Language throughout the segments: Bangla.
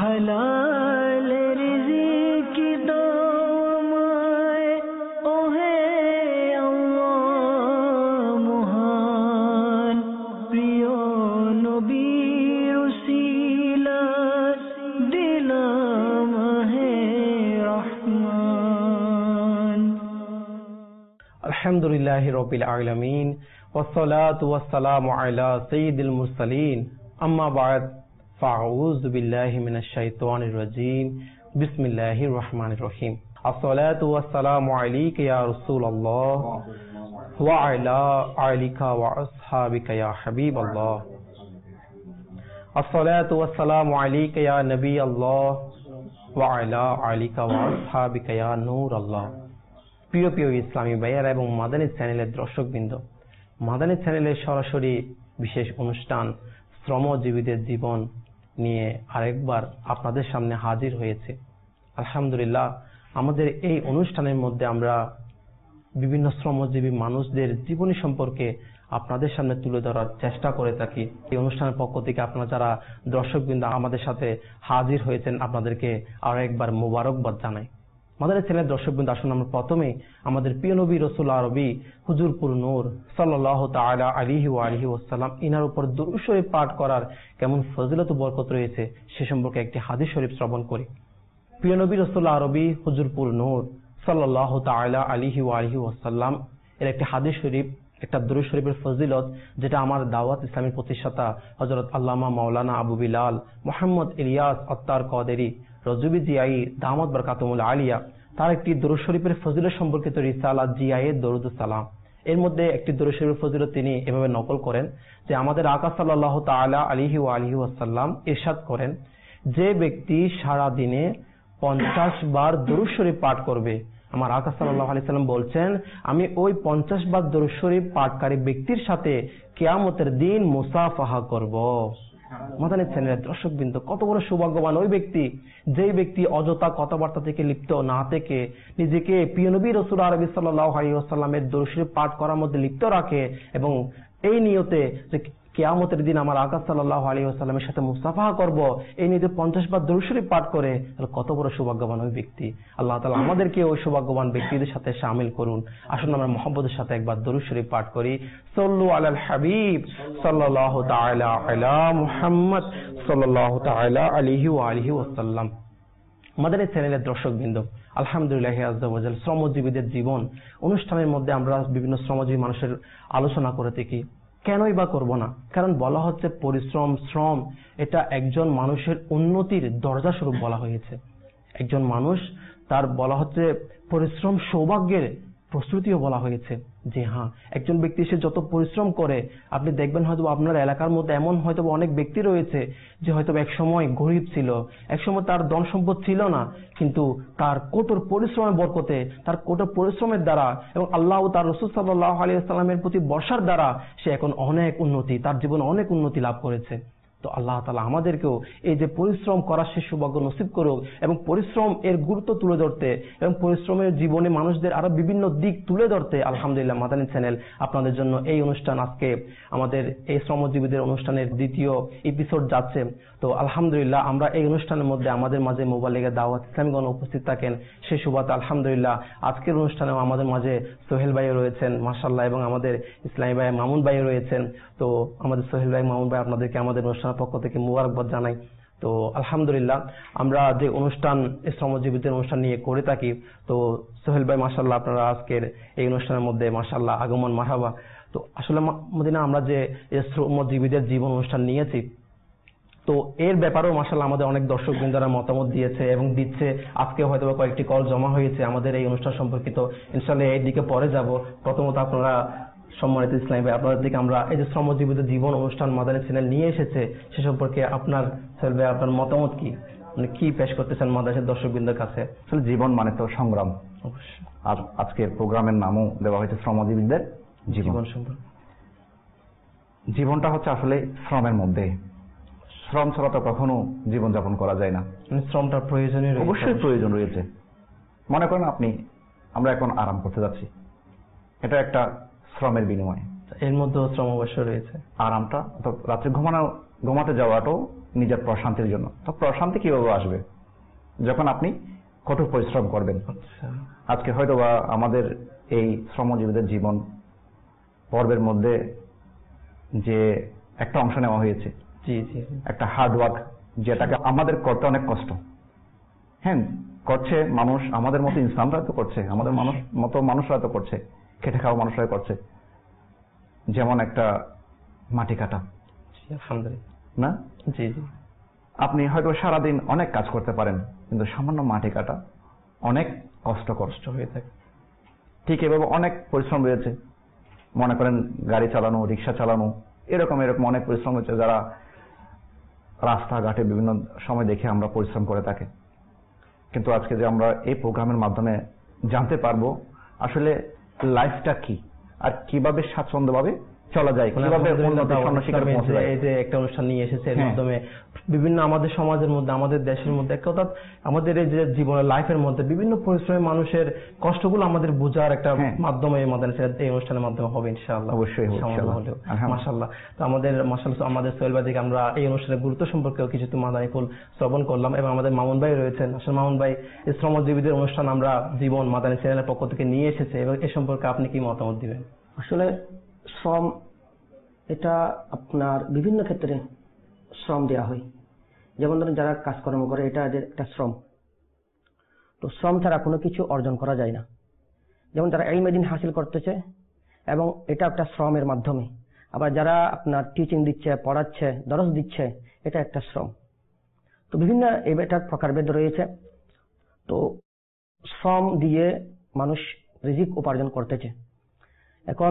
হালাল রিজিক দাও আমায় ওহে আল্লাহ মহান, প্রিয় নবীর উসিলায় দিলাম হে রহমান। আলহামদুলিল্লাহি রাব্বিল আলামিন ওয়াসসালাতু ওয়াসসালামু আলা সাইয়্যিদিল মুরসালিন আম্মা বা'দ ফাআউযু বিল্লাহি মিনাশ শাইতানির রাজীম বিসমিল্লাহির রহমানির রহিম। আসসালাতু ওয়াসসালামু আলাইকা ইয়া রাসূলুল্লাহ ওয়া আলা আলিকা ওয়া আসহাবিকা ইয়া হাবিবাল্লাহ। আসসালাতু ওয়াসসালামু আলাইকা ইয়া নবিয়াল্লাহ ওয়া আলা আলিকা ওয়া আসহাবিকা ইয়া নূরাল্লাহ। প্রিয় প্রিয় ইসলামী ভাইয়েরা এবং মাদানী চ্যানেলের দর্শকবৃন্দ, মাদানী চ্যানেলের সরাসরি বিশেষ অনুষ্ঠান শ্রমজীবীদের জীবন নিয়ে আরেকবার আপনাদের সামনে হাজির হয়েছে। আলহামদুলিল্লাহ, আমাদের এই অনুষ্ঠানের মধ্যে আমরা বিভিন্ন শ্রমজীবী মানুষদের জীবনী সম্পর্কে আপনাদের সামনে তুলে ধরার চেষ্টা করে থাকি। এই অনুষ্ঠানের পক্ষ থেকে আপনারা যারা দর্শকবৃন্দ আমাদের সাথে হাজির হয়েছেন, আপনাদেরকে আরো একবার মোবারকবাদ জানাই। মাদানী চ্যানেলের দর্শকবৃন্দ, আসুন আমরা প্রথমে আমাদের প্রিয় নবী রাসূল আরবি হুজুরপুর নূর সাল্লাল্লাহু তাআলা আলাইহি ওয়া আলিহি ওয়াসাল্লাম ইনার উপর দুরূদ শরীফ পাঠ করার কেমন ফজিলত ও বরকত রয়েছে সে সম্পর্কে একটি হাদিস শরীফ শ্রবণ করি। প্রিয় নবী রাসূল আরবি হুজুরপুর নূর সাল্লাল্লাহু তাআলা আলাইহি ওয়া আলিহি ওয়াসাল্লাম এর একটি হাদিস শরীফ, একটা দুরূদ শরীফের ফজিলত, যেটা আমার দাওয়াত ইসলামের প্রতিষ্ঠাতা হযরত আল্লামা মাওলানা আবু বিলাল মুহাম্মদ ইলিয়াস আত্তার কাদেরী রজবি জিআই দামাত বরকাতুল আলিয়া তার একটি দুরূদ শরীফের ফজিলত সম্পর্কিত রিসালাত জিআই দরুদুস সালাম, এর মধ্যে একটি দুরূদ শরীফের ফজিলত তিনি এভাবে নকল করেন যে আমাদের আকা সাল্লাল্লাহু তাআলা আলাইহি ওয়া আলিহি ওয়াসাল্লাম ইরশাদ করেন, যে ব্যক্তি সারা দিনে 50 বার দুরূদ শরীফ পাঠ করবে, আমার আকা সাল্লাল্লাহু আলাইহি সাল্লাম বলছেন, আমি ওই 50 বার দুরূদ শরীফ পাঠকারী ব্যক্তির সাথে কিয়ামতের দিন মুসাফাহা করব। মাদানী চ্যানেলের দর্শকবৃন্দ, কত বড় সৌভাগ্যবান ওই ব্যক্তি, যেই ব্যক্তি অযথা কথাবার্তা থেকে লিপ্ত না থেকে নিজেকে প্রিয় নবী রাসূল আরবি সাল্লাল্লাহু আলাইহি ওয়াসাল্লামের দুরূদ শরীফ পাঠ করার মধ্যে লিপ্ত রাখে এবং এই নিয়তে যে কিয়ামতের দিন আমার আকা সাল্লাল্লাহু আলাইহি ওয়াসাল্লামের সাথে মুসাফাহা করব, এই নিয়তে 50 বার দুরূদ শরীফ পাঠ করে, কত বড় সৌভাগ্যবান ওই ব্যক্তি। আল্লাহ তাআলা আমাদেরকে ওই সৌভাগ্যবান ব্যক্তিদের সাথে শামিল করুন। আসুন আমরা মুহাম্মদের সাথে একবার দুরূদ শরীফ পাঠ করি। সাল্লু আলাল হাবিব সাল্লাল্লাহু তাআলা আলা মুহাম্মদ সাল্লাল্লাহু তাআলা আলাইহি ওয়া আলিহি ওয়াসাল্লাম। মাদানী চ্যানেলের দর্শকবৃন্দ, আলহামদুলিল্লাহ আযজা ওয়া জাল শ্রমজীবীদের জীবন অনুষ্ঠানের মধ্যে আমরা বিভিন্ন শ্রমজীবী মানুষের আলোচনা করে থাকি। কেনই বা করব না? কারণ বলা হচ্ছে পরিশ্রম, শ্রম এটা একজন মানুষের উন্নতির দরজা স্বরূপ বলা হয়েছে। একজন মানুষ তার বলা হচ্ছে পরিশ্রম সৌভাগ্যের প্রস্তুতিও বলা হয়েছে। যে হ্যাঁ, একজন ব্যক্তি সে যত পরিশ্রম করে, আপনি দেখবেন হয়তো আপনার এলাকার মধ্যে এমন হয়তো অনেক ব্যক্তি রয়েছে যে হয়তো এক সময় গরিব ছিল, এক সময় তার ধন সম্পদ ছিল না, কিন্তু তার কঠোর পরিশ্রমের বরকতে, তার কঠোর পরিশ্রমের দ্বারা এবং আল্লাহ ও তার রাসূল সাল্লাল্লাহু আলাইহি ওয়াসাল্লামের প্রতি ভরসার দ্বারা সে এখন অনেক উন্নতি, তার জীবনে অনেক উন্নতি লাভ করেছে। তো আল্লাহ তাআলা আমাদেরকেও এই যে পরিশ্রম করার সে সৌভাগ্য নসিব করুক এবং পরিশ্রম এর গুরুত্ব তুলে ধরতে এবং পরিশ্রমের জীবনে মানুষদের আরো বিভিন্ন দিক তুলে ধরতে আলহামদুলিল্লাহ মাদানী চ্যানেল আপনাদের জন্য এই অনুষ্ঠান, আজকে আমাদের এই শ্রমজীবীদের অনুষ্ঠানের দ্বিতীয় এপিসোড যাচ্ছে। তো আলহামদুলিল্লাহ আমরা এই অনুষ্ঠানের মধ্যে আমাদের মাঝে মোবালিগের দাওয়াত ইসলামীগণ উপস্থিত থাকেন, সেই সুবাদে আলহামদুলিল্লাহ আজকের অনুষ্ঠানেও আমাদের মাঝে সোহেল ভাই রয়েছেন মাশাআল্লাহ, এবং আমাদের ইসলামী ভাই মামুন ভাই রয়েছেন। তো আমাদের সোহেল ভাই, মামুন ভাই, আপনাদেরকে আমাদের অনুষ্ঠানের পক্ষ থেকে মুবারকবাদ জানাই। তো আলহামদুলিল্লাহ আমরা যে অনুষ্ঠান শ্রমজীবীদের অনুষ্ঠান নিয়ে করে থাকি, তো সোহেল ভাই মাশাআল্লাহ আপনারা আজকের এই অনুষ্ঠানের মধ্যে মাশাআল্লাহ আগমন মারহাবা। তো আসলে মদিনা আমরা যে শ্রমজীবীদের জীবন অনুষ্ঠান নিয়েছি, তো এর ব্যাপারেও মাশাআল্লাহ আমাদের অনেক দর্শকবৃন্দরা মতামত দিয়েছে এবং দিচ্ছে। আজকে হয়তো কয়েকটি কল জমা হয়েছে আমাদের এই অনুষ্ঠান সম্পর্কিত, ইনশাআল্লাহ এই দিকে পরে যাব। প্রথমত আপনারা সম্মানিত ইসলামী ভাই, আপনাদের দিকে আমরা এই যে শ্রমজীবীদের জীবন অনুষ্ঠান মাদানী চ্যানেল নিয়ে এসেছে সে সম্পর্কে আপনার সোহেল ভাই আপনার মতামত কি, মানে কি পেশ করতেছেন মাদ্রাসার দর্শকবৃন্দের কাছে? আসলে জীবন মানে তো সংগ্রাম। আর আজকের প্রোগ্রামের নামও দেওয়া হয়েছে শ্রমজীবীদের জীবন সম্পর্কে। জীবনটা হচ্ছে আসলে শ্রমের মধ্যে, শ্রম ছাড়া তো কখনো জীবনযাপন করা যায় না। শ্রমটা প্রয়োজনীয়, অবশ্যই প্রয়োজন রয়েছে। মনে করেন আমরা এখন আরাম করতে যাচ্ছি, এটা একটা শ্রমের বিনিময়। এর মধ্যে শ্রম অবশ্য রয়েছে। আরামটা রাত্রে ঘুমাতে যাওয়াটাও নিজের প্রশান্তির জন্য। তো প্রশান্তি কিভাবে আসবে? যখন আপনি কঠোর পরিশ্রম করবেন। আচ্ছা, আজকে হয়তোবা আমাদের এই শ্রমজীবীদের জীবন পর্বের মধ্যে যে একটা অংশ নেওয়া হয়েছে, জি জি, একটা হার্ড ওয়ার্ক, যেটাকে আমাদের করতে অনেক কষ্ট। হ্যাঁ, করছে মানুষ, আমাদের মতো ইনসানরা তো করছে, আমাদের মতো মানুষরা তো করছে, খেটে খাওয়া মানুষরা করছে। যেমন একটা মাটি কাটা, আলহামদুলিল্লাহ, না? জি জি, আপনি হয়তো সারাদিন অনেক কাজ করতে পারেন, কিন্তু সামান্য মাটি কাটা অনেক কষ্টকর কষ্ট হয়ে থাকে। ঠিক এভাবে অনেক পরিশ্রম রয়েছে। মনে করেন গাড়ি চালানো, রিক্সা চালানো, এরকম অনেক পরিশ্রম হচ্ছে, যারা রাস্তাঘাটে বিভিন্ন সময় দেখে আমরা পরিশ্রম করে থাকি। কিন্তু আজকে যে আমরা এই প্রোগ্রামের মাধ্যমে জানতে পারবো আসলে লাইফটা কি, আর কিভাবে স্বাচ্ছন্দ্যভাবে চলা যায়, কিভাবে উন্নতির সন্ন্যাসিকার পৌঁছে যায়। এই যে একটা অনুষ্ঠান নিয়ে এসেছে, এর হ্যাঁ। মাধ্যমে বিভিন্ন আমাদের সমাজের মধ্যে, আমাদের দেশের মধ্যে, অর্থাৎ আমাদের এই যে জীবনের লাইফের মধ্যে বিভিন্ন পরিশ্রমী মানুষের কষ্টগুলো আমাদের বোঝার একটা হ্যাঁ। মাধ্যমে এই অনুষ্ঠানের মাধ্যমে হবে ইনশাআল্লাহ। অবশ্যই হবে, সামান্য ইনশাআল্লাহ। হলেও। আলহামদুলিল্লাহ। মাশাআল্লাহ। তো আমাদের সোহেল ভাই থেকে আমরা এই অনুষ্ঠানের গুরুত্ব সম্পর্কেও কিছু মাদানী ফুল শ্রবণ করলাম, এবং আমাদের মামুন ভাই রয়েছেন। আসলে মামুন ভাই এই শ্রমজীবীদের অনুষ্ঠান আমরা জীবন মাদানী চ্যানেলের পক্ষ থেকে নিয়ে এসেছে, এবং এ সম্পর্কে আপনি কি মতামত দিবেন? আসলে শ্রম এটা আপনার বিভিন্ন ক্ষেত্রে শ্রম দেওয়া হয়। যেমন ধরেন যারা কাজকর্ম করে, এটা এদের একটা শ্রম। তো শ্রম ছাড়া কোনো কিছু অর্জন করা যায় না। যেমন যারা ইলমে দ্বীন হাসিল করতেছে, এবং এটা একটা শ্রমের মাধ্যমে। আবার যারা আপনার টিচিং দিচ্ছে, পড়াচ্ছে, দরস দিচ্ছে, এটা একটা শ্রম। তো বিভিন্ন এটার প্রকারভেদ রয়েছে। তো শ্রম দিয়ে মানুষ রিজিক উপার্জন করতেছে। এখন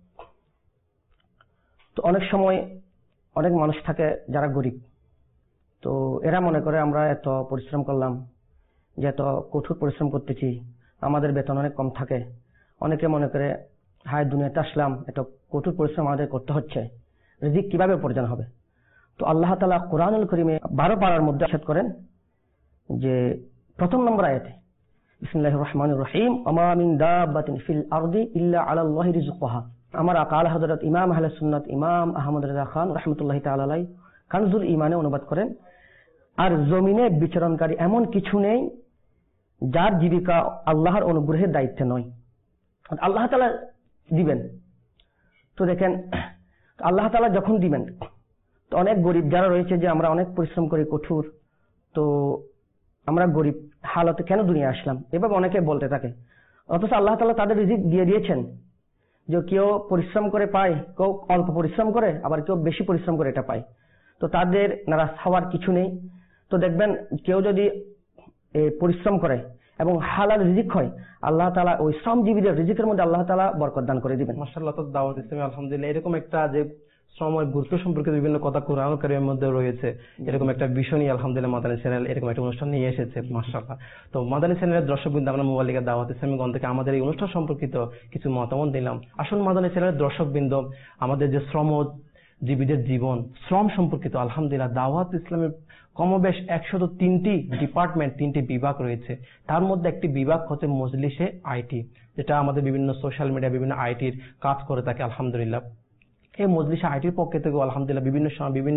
তো অনেক সময় অনেক মানুষ থাকে যারা গরিব, তো এরা মনে করে আমরা এত পরিশ্রম করলাম, যে এত কঠোর পরিশ্রম করতেছি, আমাদের বেতন অনেক কম থাকে। অনেকে মনে করে হায় দুনিয়াতে আসলাম, এত কঠোর পরিশ্রম আমাদের করতে হচ্ছে, রিজিক কিভাবে উপার্জন হবে? তো আল্লাহ তাআলা কুরআনুল কারীমে 12 পারার মধ্যে ইরশাদ করেন যে প্রথম নম্বর আয়াতে, বিসমিল্লাহির রহমানির রহিম, ওয়া মিন দাব্বাতিন ফিল আরদি ইল্লা আলাল্লাহি রিজকুহা। আমার আকাল হযরত ইমাম আহলে সুন্নাত ইমাম আহমদ রেজা খান রাহমাতুল্লাহি তাআলা আলাইহি কানজুল ঈমানে অনুবাদ করেন, আর জমিনে বিচরণকারী এমন কিছু নেই যার জীবিকা আল্লাহর অনুগ্রহের দায়িত্বে নয়। আল্লাহ তাআলা দিবেন। তো দেখেন, আল্লাহ তাআলা যখন দিবেন, তো অনেক গরিব যারা রয়েছে, যে আমরা অনেক পরিশ্রম করি কঠোর, তো আমরা গরিব হালতে কেন দুনিয়া আসলাম, এভাবে অনেকে বলতে থাকে। অথচ আল্লাহ তাআলা তাদের রিজিক দিয়ে দিয়েছেন, যে কেউ পরিশ্রম করে পায়, কেউ অল্প পরিশ্রম করে, আবার কেউ বেশি পরিশ্রম করে এটা পায়। তো তাদের নারাজ হওয়ার কিছু নেই। তো দেখবেন কেউ যদি পরিশ্রম করে এবং হালাল রিজিক হয়, আল্লাহ তাআলা ওই শ্রমজীবীদের রিজিকের মধ্যে আল্লাহ তাআলা বরকত দান করে দিবেন। মাশাআল্লাহ। তো দাওয়াত ইসলামী আলহামদুলিল্লাহ এরকম একটা যে শ্রমের গুরুত্ব সম্পর্কে বিভিন্ন কথা কোরআনুল কারীমের মধ্যে রয়েছে, এরকম একটা বিষয় নিয়ে আলহামদুলিল্লাহ মাদানী চ্যানেল এরকম একটা অনুষ্ঠান নিয়ে এসেছে। মাশাআল্লাহ। তো মাদানী চ্যানেলের দর্শকবৃন্দ, আমরা মুবাল্লিগা দাওয়াত ইসলামীগণ থেকে আমাদের এই অনুষ্ঠান সম্পর্কিত কিছু মতামত দিলাম। আসুন মাদানী চ্যানেলের দর্শকবৃন্দ, আমাদের যে শ্রমজীবীদের জীবন, শ্রম সম্পর্কিত আলহামদুলিল্লাহ দাওয়াত ইসলামের কমবেশ 103টি ডিপার্টমেন্ট, 3টি বিভাগ রয়েছে। তার মধ্যে একটি বিভাগ হচ্ছে মজলিসে আইটি, যেটা আমাদের বিভিন্ন সোশ্যাল মিডিয়া, বিভিন্ন আইটির কাজ করে থাকে আলহামদুলিল্লাহ। এই মজলিসে আইটির পক্ষে থেকে আলহামদুলিল্লাহ বিভিন্ন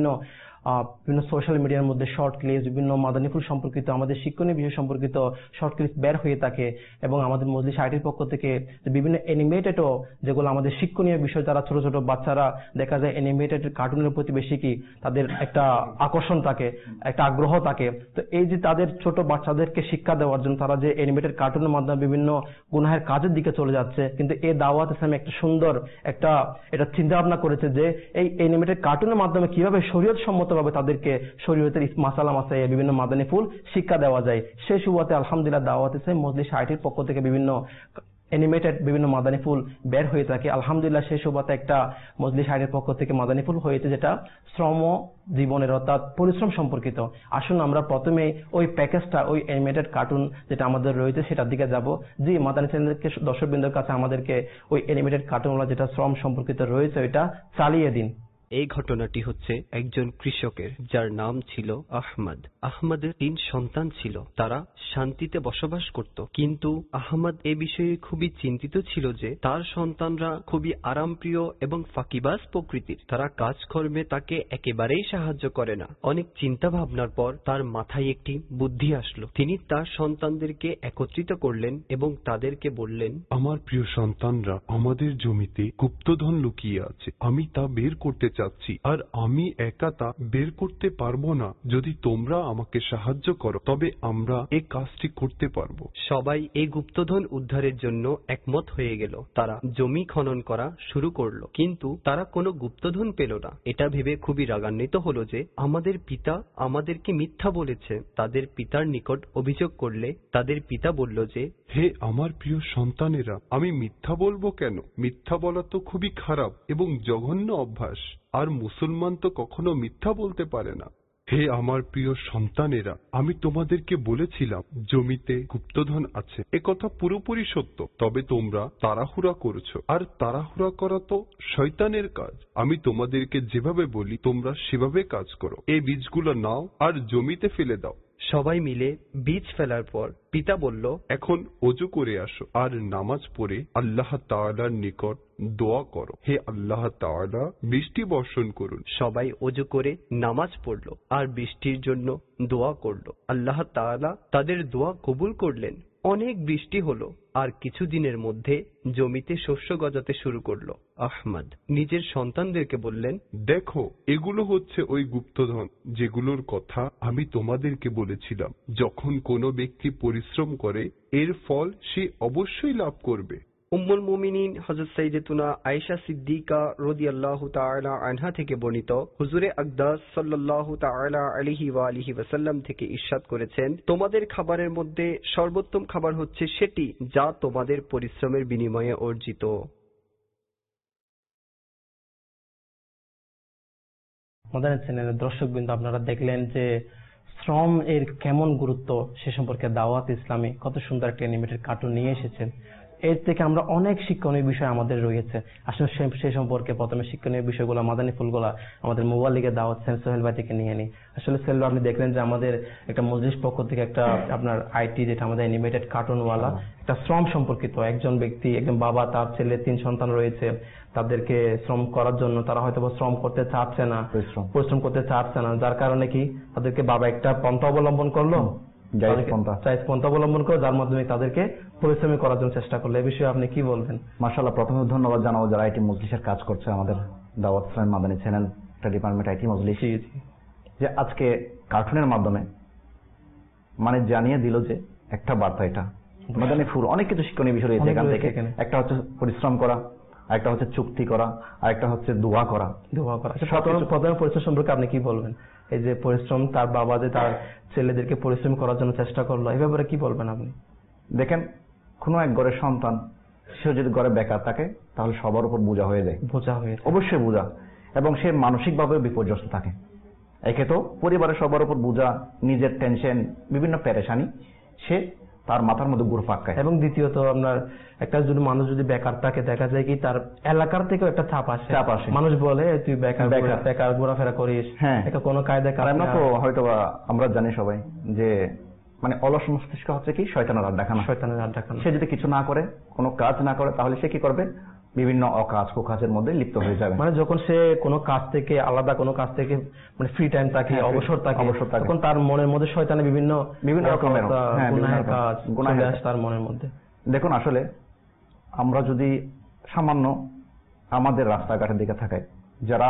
সোশ্যাল মিডিয়ার মধ্যে শর্ট ক্লিপস, বিভিন্ন মাদানীফুল সম্পর্কিত, আমাদের শিক্ষণীয় বিষয় সম্পর্কিত শর্ট ক্লিপস বের হয়ে থাকে। এবং আমাদের মজলিস আইটির পক্ষ থেকে বিভিন্ন অ্যানিমেটেডও, যেগুলো আমাদের শিক্ষণীয় বিষয়, যারা ছোট ছোট বাচ্চারা দেখা যায় অ্যানিমেটেড কার্টুনের প্রতি বেশি কি তাদের একটা আকর্ষণ থাকে, একটা আগ্রহ থাকে। তো এই যে তাদের ছোট বাচ্চাদেরকে শিক্ষা দেওয়ার জন্য তারা যে অ্যানিমেটেড কার্টুনের মাধ্যমে বিভিন্ন গুনাহের কাজের দিকে চলে যাচ্ছে, কিন্তু এই দাওয়াত ইসলামে একটা সুন্দর এটা চিন্তা ভাবনা করেছে যে এই অ্যানিমেটেড কার্টুনের মাধ্যমে কিভাবে শরীয়ত সম্মতভাবে তাদেরকে শরীয়তের মাসালা মাসাইল, বিভিন্ন মাদানী ফুল শিক্ষা দেওয়া যায়। সেই সুবাদে আলহামদুলিল্লাহ দাওয়াত ইসলামী মজলিস আইটির পক্ষ থেকে বিভিন্ন অ্যানিমেটেড বিভিন্ন মাদানী ফুল বের হয়ে থাকে আলহামদুলিল্লাহ। সেই সুবাদে একটা মজলিস আইটির পক্ষ থেকে মাদানী ফুল হয়েছে, যেটা শ্রম জীবনের অর্থাৎ পরিশ্রম সম্পর্কিত। আসুন আমরা প্রথমে ওই প্যাকেজটা, ওই অ্যানিমেটেড কার্টুন যেটা আমাদের রয়েছে সেটার দিকে যাব। জি, মাদানী চ্যানেলকে দর্শকবৃন্দের কাছে আমাদেরকে ওই অ্যানিমেটেড কার্টুনগুলো যেটা শ্রম সম্পর্কিত রয়েছে ওইটা চালিয়ে দিন। এই ঘটনাটি হচ্ছে একজন কৃষকের, যার নাম ছিল আহমদ। আহমদের 3 সন্তান ছিল, তারা শান্তিতে বসবাস করত। কিন্তু আহমদ এ বিষয়ে খুবই চিন্তিত ছিল যে তার সন্তানরা খুবই আরামপ্রিয় এবং ফাঁকিবাজ প্রকৃতির। তারা কাজকর্মে তাকে একেবারেই সাহায্য করে না। অনেক চিন্তা ভাবনার পর তার মাথায় একটি বুদ্ধি আসলো। তিনি তার সন্তানদেরকে একত্রিত করলেন এবং তাদেরকে বললেন, আমার প্রিয় সন্তানরা, আমাদের জমিতে গুপ্তধন লুকিয়ে আছে, আমি তা বের করতে চাচ্ছি, আর আমি একা তা বের করতে পারবো না। যদি তোমরা আমাকে সাহায্য করো তবে আমরা এই কাজটি করতে পারবো। সবাই এই গুপ্তধন উদ্ধারের জন্য একমত হয়ে গেল। তারা জমি খনন করা শুরু করলো, কিন্তু তারা কোনো গুপ্তধন পেল না। এটা ভেবে খুবই রাগান্বিত হলো যে আমাদের পিতা আমাদেরকে মিথ্যা বলেছে। তাদের পিতার নিকট অভিযোগ করলে তাদের পিতা বলল যে, হে আমার প্রিয় সন্তানেরা, আমি মিথ্যা বলবো কেন? মিথ্যা বলা তো খুবই খারাপ এবং জঘন্য অভ্যাস, আর মুসলমান তো কখনো মিথ্যা বলতে পারে না। হে আমার প্রিয় সন্তানেরা, আমি তোমাদেরকে বলেছিলাম জমিতে গুপ্তধন আছে, একথা পুরোপুরি সত্য। তবে তোমরা তাড়াহুড়া করছো, আর তাড়াহুড়া করা তো শয়তানের কাজ। আমি তোমাদেরকে যেভাবে বলি তোমরা সেভাবে কাজ করো। এই বীজগুলো নাও আর জমিতে ফেলে দাও। সবাই মিলে বীজ ফেলার পর পিতা বলল, এখন ওযু করে আসো আর নামাজ পড়ে আল্লাহ তাআলার নিকট দোয়া করো। হে আল্লাহ তাআলা, বৃষ্টি বর্ষণ করুন। সবাই ওযু করে নামাজ পড়লো আর বৃষ্টির জন্য দোয়া করলো। আল্লাহ তাআলা তাদের দোয়া কবুল করলেন। অনেক বৃষ্টি হলো, আর কিছুদিনের মধ্যে জমিতে শস্য গজাতে শুরু করলো। আহমদ নিজের সন্তানদেরকে বললেন, দেখো, এগুলো হচ্ছে ওই গুপ্তধন যেগুলোর কথা আমি তোমাদেরকে বলেছিলাম। যখন কোনো ব্যক্তি পরিশ্রম করে এর ফল সে অবশ্যই লাভ করবে। উম্মুল মুমিনিন হযরত সাইয়্যিদাতুনা আয়েশা সিদ্দিকা রাদিয়াল্লাহু তাআলা আনহা থেকে বর্ণিত, হুজুরে আকদাস সাল্লাল্লাহু তাআলা আলাইহি ওয়া আলিহি ওয়াসাল্লাম থেকে ইরশাদ করেছেন, তোমাদের খাবারের মধ্যে সর্বোত্তম খাবার হচ্ছে সেটি যা তোমাদের পরিশ্রমের বিনিময়ে অর্জিত। আমাদের চ্যানেলের দর্শকবৃন্দ, আপনারা দেখলেন যে শ্রম এর কেমন গুরুত্ব সে সম্পর্কে দাওয়াত ইসলামী কত সুন্দর একটা অ্যানিমেটেড কার্টুন নিয়ে এসেছেন। এর থেকে আমরা অনেক শিক্ষণীয় বিষয় আমাদের রয়েছে। আসলে সেই সম্পর্কে প্রথমে শিক্ষণীয় বিষয়গুলো মাদানী ফুলগুলা আমাদের মোবাইল লিগে দাওয়াত সোহেল ভাই থেকে নিয়ে নিই। আসলে সোহেল ভাই, আপনি দেখলেন যে আমাদের একটা মজলিস পক্ষ থেকে একটা আপনার আইটি, যেটা আমাদের অ্যানিমেটেড কার্টুনওয়ালা একটা শ্রম সম্পর্কিত, একজন ব্যক্তি, একজন বাবা, তার ছেলে 3 সন্তান রয়েছে, তাদেরকে শ্রম করার জন্য তারা হয়তো শ্রম করতে চাচ্ছে না, পরিশ্রম করতে চাচ্ছে না, যার কারণে কি তাদেরকে বাবা একটা পন্থা অবলম্বন করলো, জায়েজ পন্থা অবলম্বন করে, যার মাধ্যমে তাদেরকে পরিশ্রম করার জন্য চেষ্টা করলো। এই বিষয়ে আপনি কি বলবেন? মাশাআল্লাহ, প্রথমে ধন্যবাদ জানাবো যারা আইটি মজলিসের কাজ করছে, আমাদের দাওয়াত ইসলামী মাদানী চ্যানেল, একটা ডিপার্টমেন্ট আইটি মজলিস, যে আজকে কার্টুনের মাধ্যমে মানে জানিয়ে দিল যে একটা বার্তা, এটা মাদানী ফুল অনেক কিছু শিক্ষণীয় বিষয় রয়েছে এখান থেকে। একটা হচ্ছে পরিশ্রম করা, আরেকটা হচ্ছে চুক্তি করা, আরেকটা হচ্ছে দোয়া করা। প্রথমে পরিশ্রম সম্পর্কে আপনি কি বলবেন? এই যে পরিশ্রম, তার বাবা যে তার ছেলেদেরকে পরিশ্রম করার জন্য চেষ্টা করলো, এই ব্যাপারে কি বলবেন আপনি? দেখেন, কোন এক ঘরের সন্তান সে যদি ঘরে বেকার থাকে তাহলে সবার উপর বোঝা হয়ে যায়, অবশ্যই বোঝা, এবং সে মানসিকভাবে বিপর্যস্ত থাকে। একে তো পরিবারের সবার উপর বোঝা, নিজের টেনশন, বিভিন্ন পেরেশানি সে তার মাথার মধ্যে ঘুরপাক খায়। এবং দ্বিতীয়ত আপনার একটা যদি মানুষ যদি বেকার থাকে, দেখা যায় কি তার এলাকার থেকেও একটা চাপ আসে। মানুষ বলে তুই বেকার ঘোরাফেরা করিস, এটা কোনো কায়দা কারণ না। তো হয়তো আমরা জানি সবাই যে মানে অলস মস্তিষ্ক হচ্ছে কি শয়তানের আড্ডাখানা। সে যদি কিছু না করে, কোনো কাজ না করে, তাহলে সে কি করবে? বিভিন্ন অকাজ কুকাজের মধ্যে লিপ্ত হয়ে যাবে। মানে যখন সে কোনো কাজ থেকে আলাদা, কোনো কাজ থেকে মানে ফ্রি টাইম থাকে, অবসর থাকে, তখন তার মনের মধ্যে শয়তানের বিভিন্ন রকমের কাজ তার মনের মধ্যে। দেখুন, আসলে আমরা যদি সামান্য আমাদের রাস্তাঘাটের দিকে থাকাই, যারা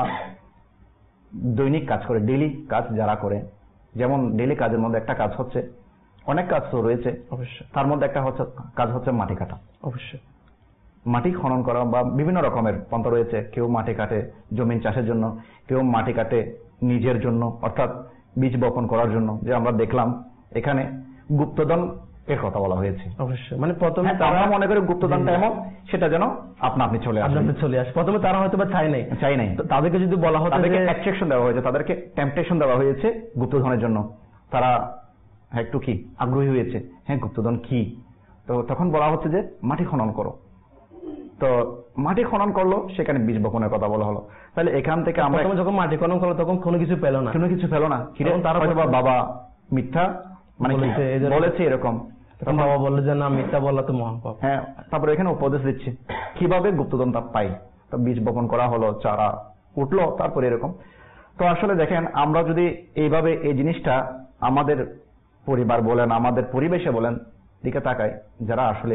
দৈনিক কাজ করে, ডেইলি কাজ যারা করে, যেমন ডেইলি কাজের মধ্যে একটা কাজ হচ্ছে, অনেক কাজ তো রয়েছে অবশ্যই, তার মধ্যে একটা কাজ হচ্ছে মাটি কাটা। অবশ্যই মাটি খনন করা বা বিভিন্ন রকমের পন্থা রয়েছে। কেউ মাটি কাটে জমিন চাষের জন্য, কেউ মাটি কাটে নিজের জন্য, অর্থাৎ বীজ বপন করার জন্য। যে আমরা দেখলাম এখানে গুপ্তধন এর কথা বলা হয়েছে। অবশ্যই, মানে প্রথমে তারা মনে করে গুপ্তধনটা এমন সেটা যেন আপনা আপনি চলে আসে। প্রথমে তারা হয়তো বা চাই নাই, তাদেরকে যদি বলা হতো, তাদেরকে অ্যাট্রাকশন দেওয়া হয়েছে, তাদেরকে টেম্পটেশন দেওয়া হয়েছে গুপ্তধনের জন্য, তারা একটু কি আগ্রহী হয়েছে, হ্যাঁ গুপ্তধন কি, তো তখন বলা হচ্ছে যে মাটি খনন করো। তো মাটি খনন করলো, সেখানে বীজ বপনের কথা বলা হলো। তাহলে এখান থেকে আমরা প্রথমে যখন মাটি খনন করলো তখন কোনো কিছু পেলো না, কোনো কিছু পেলো না, তখন তারা হয়তো বা বাবা মিথ্যা মানে কি বলেছে, এই জন্য- বলেছে এরকম, তখন বাবা বললো যে না, মিথ্যা বলা তো মহাপাপ। হ্যাঁ, তারপরে এখানে উপদেশ দিচ্ছে কিভাবে গুপ্তধনটা পাই। তো বীজ বপন করা হলো, চারা উঠলো, তারপরে এরকম। তো আসলে দেখেন, আমরা যদি এইভাবে এই জিনিসটা আমাদের পরিবার বলেন, আমাদের পরিবেশে বলেন দিকে তাকাই, যারা আসলে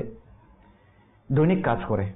দৈনিক কাজ করে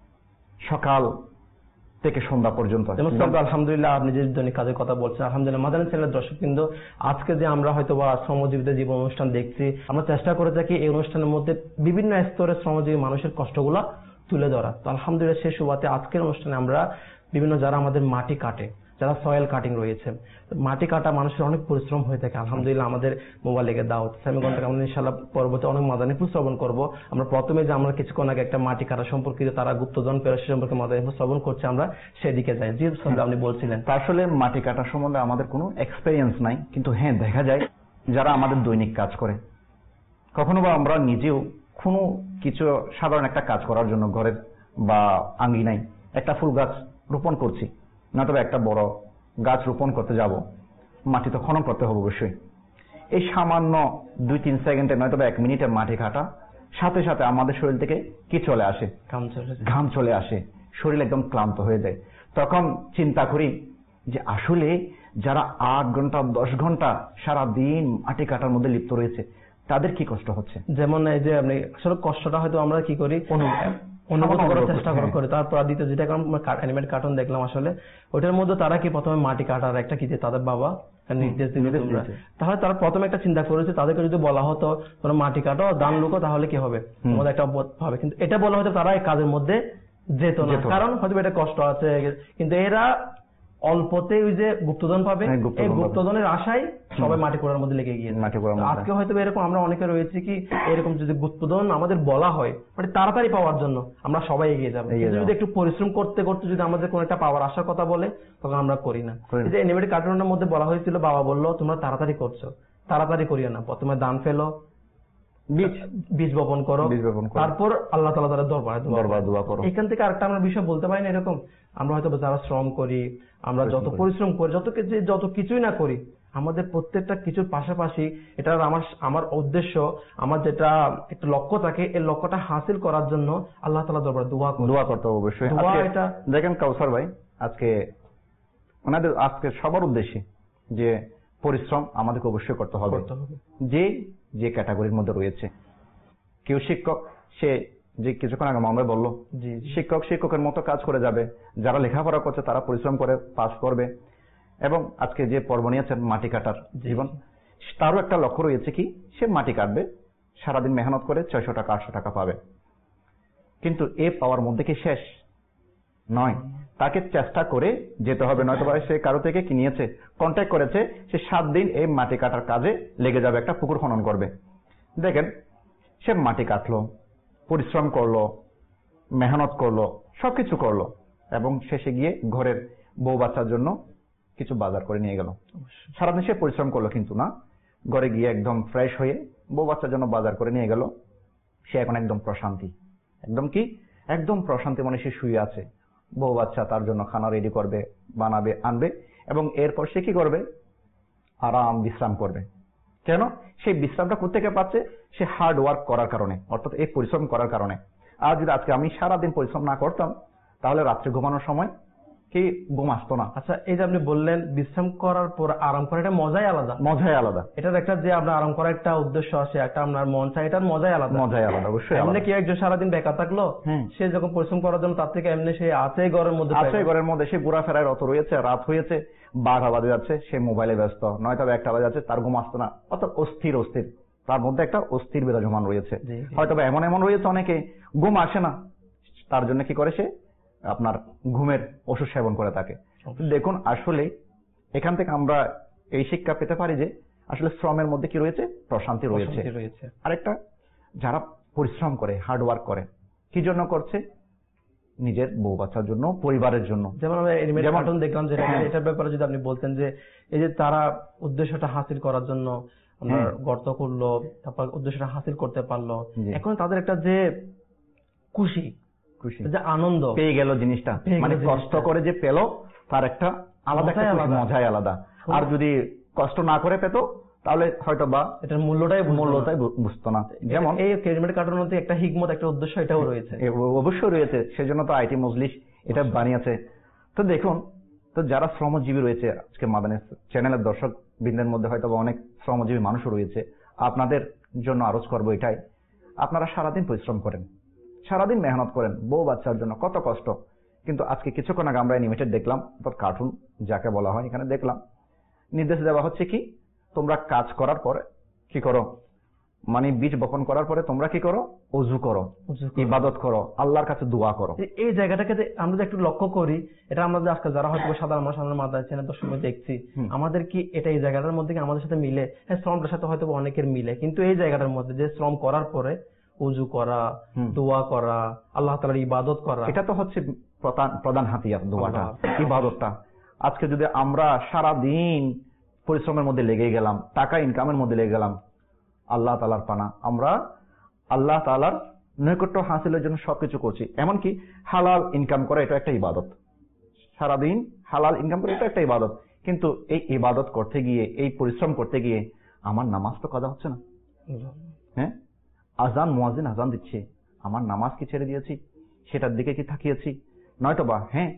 সকাল থেকে সন্ধ্যা পর্যন্ত, যেমন আলহামদুলিল্লাহ আপনি যে দৈনিক কাজের কথা বলছেন, আলহামদুলিল্লাহ মাদানী চ্যানেলের দর্শক কিন্তু আজকে যে আমরা হয়তো বা শ্রমজীবীদের জীবন অনুষ্ঠান দেখছি, আমরা চেষ্টা করে থাকি এই অনুষ্ঠানের মধ্যে বিভিন্ন স্তরের শ্রমজীবী মানুষের কষ্টগুলা তুলে ধরা। তো আলহামদুলিল্লাহ সেই সুবাদে আজকের অনুষ্ঠানে আমরা বিভিন্ন যারা আমাদের মাটি কাটে, যারা সয়েল কাটিং রয়েছে, মাটি কাটা মানুষের অনেক পরিশ্রম হয়ে থাকে। আলহামদুলিল্লাহ আমাদের মোবাইলে দাওয়াত ইসলামী থেকে আমরা ইনশাআল্লাহ পরবর্তী অনেক মাদানীপুর শ্রবণ করবো। আমরা প্রথমে যে আমরা কিছুক্ষণ আগে একটা মাটি কাটা সম্পর্কিত তারা গুপ্তধন পেরোসি সম্পর্কে মাদানীপুর শ্রবণ করছে, আমরা সেদিকে যাই। জি সাহেব আপনি বলছিলেন। তা আসলে মাটি কাটা সম্বন্ধে আমাদের কোনো এক্সপেরিয়েন্স নাই, কিন্তু হ্যাঁ দেখা যায় যারা আমাদের দৈনিক কাজ করে, কখনো বা আমরা নিজেও কোনো কিছু সাধারণ একটা কাজ করার জন্য ঘরের বা আঙ্গিনায় একটা ফুল গাছ রোপণ করছি, না তবে একটা বড় গাছ রোপণ করতে যাব, মাটি তো খনন করতে হবে অবশ্যই। এই সামান্য 2-3 সেকেন্ডে নয়তো 1 মিনিটে মাটি কাটা সাথে সাথে আমাদের শরীর থেকে কি চলে আসে? ঘাম চলে আসে, শরীর একদম ক্লান্ত হয়ে যায়। তখন চিন্তা করি যে আসলে যারা 8 ঘন্টা 10 ঘন্টা সারা দিন মাটি কাটার মধ্যে লিপ্ত রয়েছে, তাদের কি কষ্ট হচ্ছে। যেমন এই যে আপনি আসলে কষ্টটা হয়তো আমরা কি করি অনুভূত করার চেষ্টা করি। তারপর দ্বিতীয় যেটা অ্যানিমেট কার্টুন দেখলাম, আসলে ওইটার মধ্যে তারা কি প্রথমে মাটি কাটার একটা কি যে তাদের বাবা নির্দেশ দিল, তাহলে তারা প্রথমে একটা চিন্তা করেছে তাদেরকে যদি বলা হতো তোমরা মাটি কাটো ধান লুকো তাহলে কি হবে, তোমাদের একটা হবে। কিন্তু এটা বলা হয়তো তারা এই কাজের মধ্যে যেত না, কারণ হয়তো এটা কষ্ট আছে। কিন্তু এরা অল্পতে ওই যে গুপ্তধন পাবে, এই গুপ্তধনের আশায় সবাই মাটি কোড়ার মধ্যে লেগে গিয়েছে। আজকে হয়তো এরকম আমরা অনেকে রয়েছে কি এরকম যদি গুপ্তধন আমাদের বলা হয় মানে তাড়াতাড়ি পাওয়ার জন্য আমরা সবাই এগিয়ে যাবো, কিন্তু যদি একটু পরিশ্রম করতে করতে যদি আমাদের কোনো একটা পাওয়ার আসার কথা বলে তখন আমরা করি না। এই যে অ্যানিমেটেড কার্টুনের মধ্যে বলা হয়েছিল, বাবা বললো তোমরা তাড়াতাড়ি করছো, তাড়াতাড়ি করিও না, প্রথমে দান ফেলো, বীজ বপন করো, তারপর আল্লাহ তাআলা তার দরবারে দোয়া করো। এখান থেকে আরেকটা আমরা বিষয় বলতে পারি না, এরকম আমরা হয়তো যারা শ্রম করি, আমরা যত পরিশ্রম করি, যত কিছুই না করি, আমাদের প্রত্যেকটা কিছুর পাশাপাশি এটা আমার উদ্দেশ্য, আমার যেটা একটা লক্ষ্য থাকে, এই লক্ষ্যটা হাসিল করার জন্য আল্লাহ তাআলা দরবারে দোয়া করতে হবে অবশ্যই। এটা দেখেন কাউসার ভাই, আজকে সবার উদ্দেশ্যে যে পরিশ্রম আমাদেরকে অবশ্যই করতে হবে, যে ক্যাটাগরির মধ্যে রয়েছে। কেউ শিক্ষক, সে যে কিছুক্ষণ আগে মামলা বললো শিক্ষকের মতো কাজ করে যাবে, যারা লেখাপড়া করছে তারা পরিশ্রম করে পাস করবে। এবং আজকে যে পর্ব নিয়েছেন মাটি কাটার জীবন, তারও একটা লক্ষ্য রয়েছে কি সে মাটি কাটবে, সারাদিন মেহনত করে 600 টাকা 800 টাকা পাবে। কিন্তু এ পাওয়ার মধ্যে কি শেষ নয়, তাকে চেষ্টা করে যেতে হবে। নয়তো সে কারো থেকে কি নিয়েছে, কন্ট্যাক্ট করেছে, সে 7 দিন এই মাটি কাটার কাজে লেগে যাবে, একটা পুকুর খনন করবে। দেখেন সে মাটি কাটলো, পরিশ্রম করলো, মেহনত করলো, সবকিছু করলো, এবং শেষে গিয়ে ঘরের বউ বাচ্চার জন্য কিছু বাজার করে নিয়ে গেল। সারাদিন সে পরিশ্রম করলো, কিন্তু না, ঘরে গিয়ে একদম ফ্রেশ হয়ে বউ বাচ্চার জন্য বাজার করে নিয়ে গেল। সে এখন একদম প্রশান্তি, একদম প্রশান্তি মনে সে শুয়ে আছে। বউ বাচ্চা তার জন্য খানা রেডি করবে, বানাবে, আনবে, এবং এরপর সে কি করবে, আরাম বিশ্রাম করবে। কেন? সেই বিশ্রামটা কোত্থেকে পাচ্ছে? সে হার্ড ওয়ার্ক করার কারণে, অর্থাৎ এই পরিশ্রম করার কারণে। আর যদি আজকে আমি সারাদিন পরিশ্রম না করতাম, তাহলে রাত্রে ঘুমানোর সময় কি ঘুম আসতো না। আচ্ছা, এই যে আপনি বললেন বিশ্রাম করার পর আরাম করা, এটা মজাই আলাদা। এটার একটা যে আপনার আরাম করার একটা উদ্দেশ্য আছে, একটা আপনার মন চাই, এটার মজাই আলাদা অবশ্যই। এমনি কি একজন সারাদিন বেকার থাকলো, সে যখন পরিশ্রম করার জন্য তার থেকে এমনি সে আছে ঘরের মধ্যে সে ঘোরাফেরায় রত রয়েছে, রাত হয়েছে, 12টা বাজে যাচ্ছে, সে মোবাইলে ব্যস্ত, নয়তো 1টা বাজে যাচ্ছে, তার ঘুম আসতো না, অর্থাৎ অস্থির তার মধ্যে একটা অস্থির বিরাজমান রয়েছে। হয়তো এমন রয়েছে অনেকে ঘুম আসে না, তার জন্য কি করে, সে আপনার ঘুমের ওষুধ সেবন করে থাকে। দেখুন আসলে এখান থেকে আমরা এই শিক্ষা পেতে পারি যে আসলে শ্রমের মধ্যে কি রয়েছে, প্রশান্তি রয়েছে। আরেকটা, যারা পরিশ্রম করে, হার্ড ওয়ার্ক করে, কি জন্য করছে? নিজের বউ বাচ্চার জন্য, পরিবারের জন্য। যেমন আমরা দেখলাম যে এটার ব্যাপারে যদি আপনি বলতেন যে এই যে তারা উদ্দেশ্যটা হাসিল করার জন্য আমরা গর্ত করলো, তারপর উদ্দেশ্যটা হাসিল করতে পারলো, এখন তাদের একটা যে খুশি, খুশি, যে আনন্দ পেয়ে গেল জিনিসটা, মানে কষ্ট করে যে পেল তার একটা আলাদা একটা মজাই আলাদা। আর যদি কষ্ট না করে পেত তাহলে হয়তো বা এটার মূল্যটাই বুঝতো না। যেমন এই ক্যারিমেট কাটানোর মধ্যে একটা হিকমত, একটা উদ্দেশ্য এটাও রয়েছে, অবশ্যই রয়েছে, সেজন্য তো আইটি মজলিস এটা বানিয়েছে। তো দেখুন, তো যারা শ্রমজীবী রয়েছে, আজকে মাদানী চ্যানেলের দর্শক বৃন্দের মধ্যে হয়তো অনেক শ্রমজীবী মানুষও রয়েছে, আপনাদের জন্য আরজ করবো এটাই, আপনারা সারাদিন পরিশ্রম করেন, সারাদিন মেহনত করেন, বউ বাচ্চার জন্য কত কষ্ট, কিন্তু আজকে কিছুক্ষণ আগে আমরা অ্যানিমেটেড দেখলাম, অর্থাৎ কার্টুন যাকে বলা হয়, এখানে দেখলাম নির্দেশ দেওয়া হচ্ছে কি, তোমরা কাজ করার পরে কি করো, মানে বীজ বপন করার পরে তোমরা কি করো, অজু করো, ইবাদত করো, আল্লাহর কাছে দোয়া করো। এই জায়গাটাকে আমরা একটু লক্ষ্য করি, এটা আমাদের আজকে যারা হয়তো সাধারণ মানুষ আমরা মাদানী চ্যানেল দর্শক দেখছি, আমাদের কি এটা এই জায়গাটার মধ্যে কি আমাদের সাথে মিলে? হ্যাঁ, শ্রমটার সাথে হয়তো অনেকের মিলে, কিন্তু এই জায়গাটার মধ্যে যে শ্রম করার পরে উজু করা, দোয়া করা, আল্লাহ তাআলার ইবাদত করা, এটা তো হচ্ছে প্রধান হাতিয়ার, দোয়াটা, ইবাদতটা। আজকে যদি আমরা সারা দিন পরিশ্রমের মধ্যে লেগে গেলাম, টাকা ইনকামের মধ্যে লেগে গেলাম, আল্লাহ তাআলার পানা, আমরা আল্লাহ তাআলার নৈকট্য হাসিলের জন্য সবকিছু করছি, এমনকি হালাল ইনকাম করা এটা একটা ইবাদত, সারাদিন হালাল ইনকাম করা এটা একটা ইবাদত, কিন্তু এই ইবাদত করতে গিয়ে, এই পরিশ্রম করতে গিয়ে আমার নামাজ তো কাজা হচ্ছে না। হ্যাঁ, আজান মুয়াজ্জিন আজান দিচ্ছে, আমার নামাজ কি ছেড়ে দিয়েছি, সেটার দিকে কি তাকিয়েছি? নয়তো বা হ্যাঁ,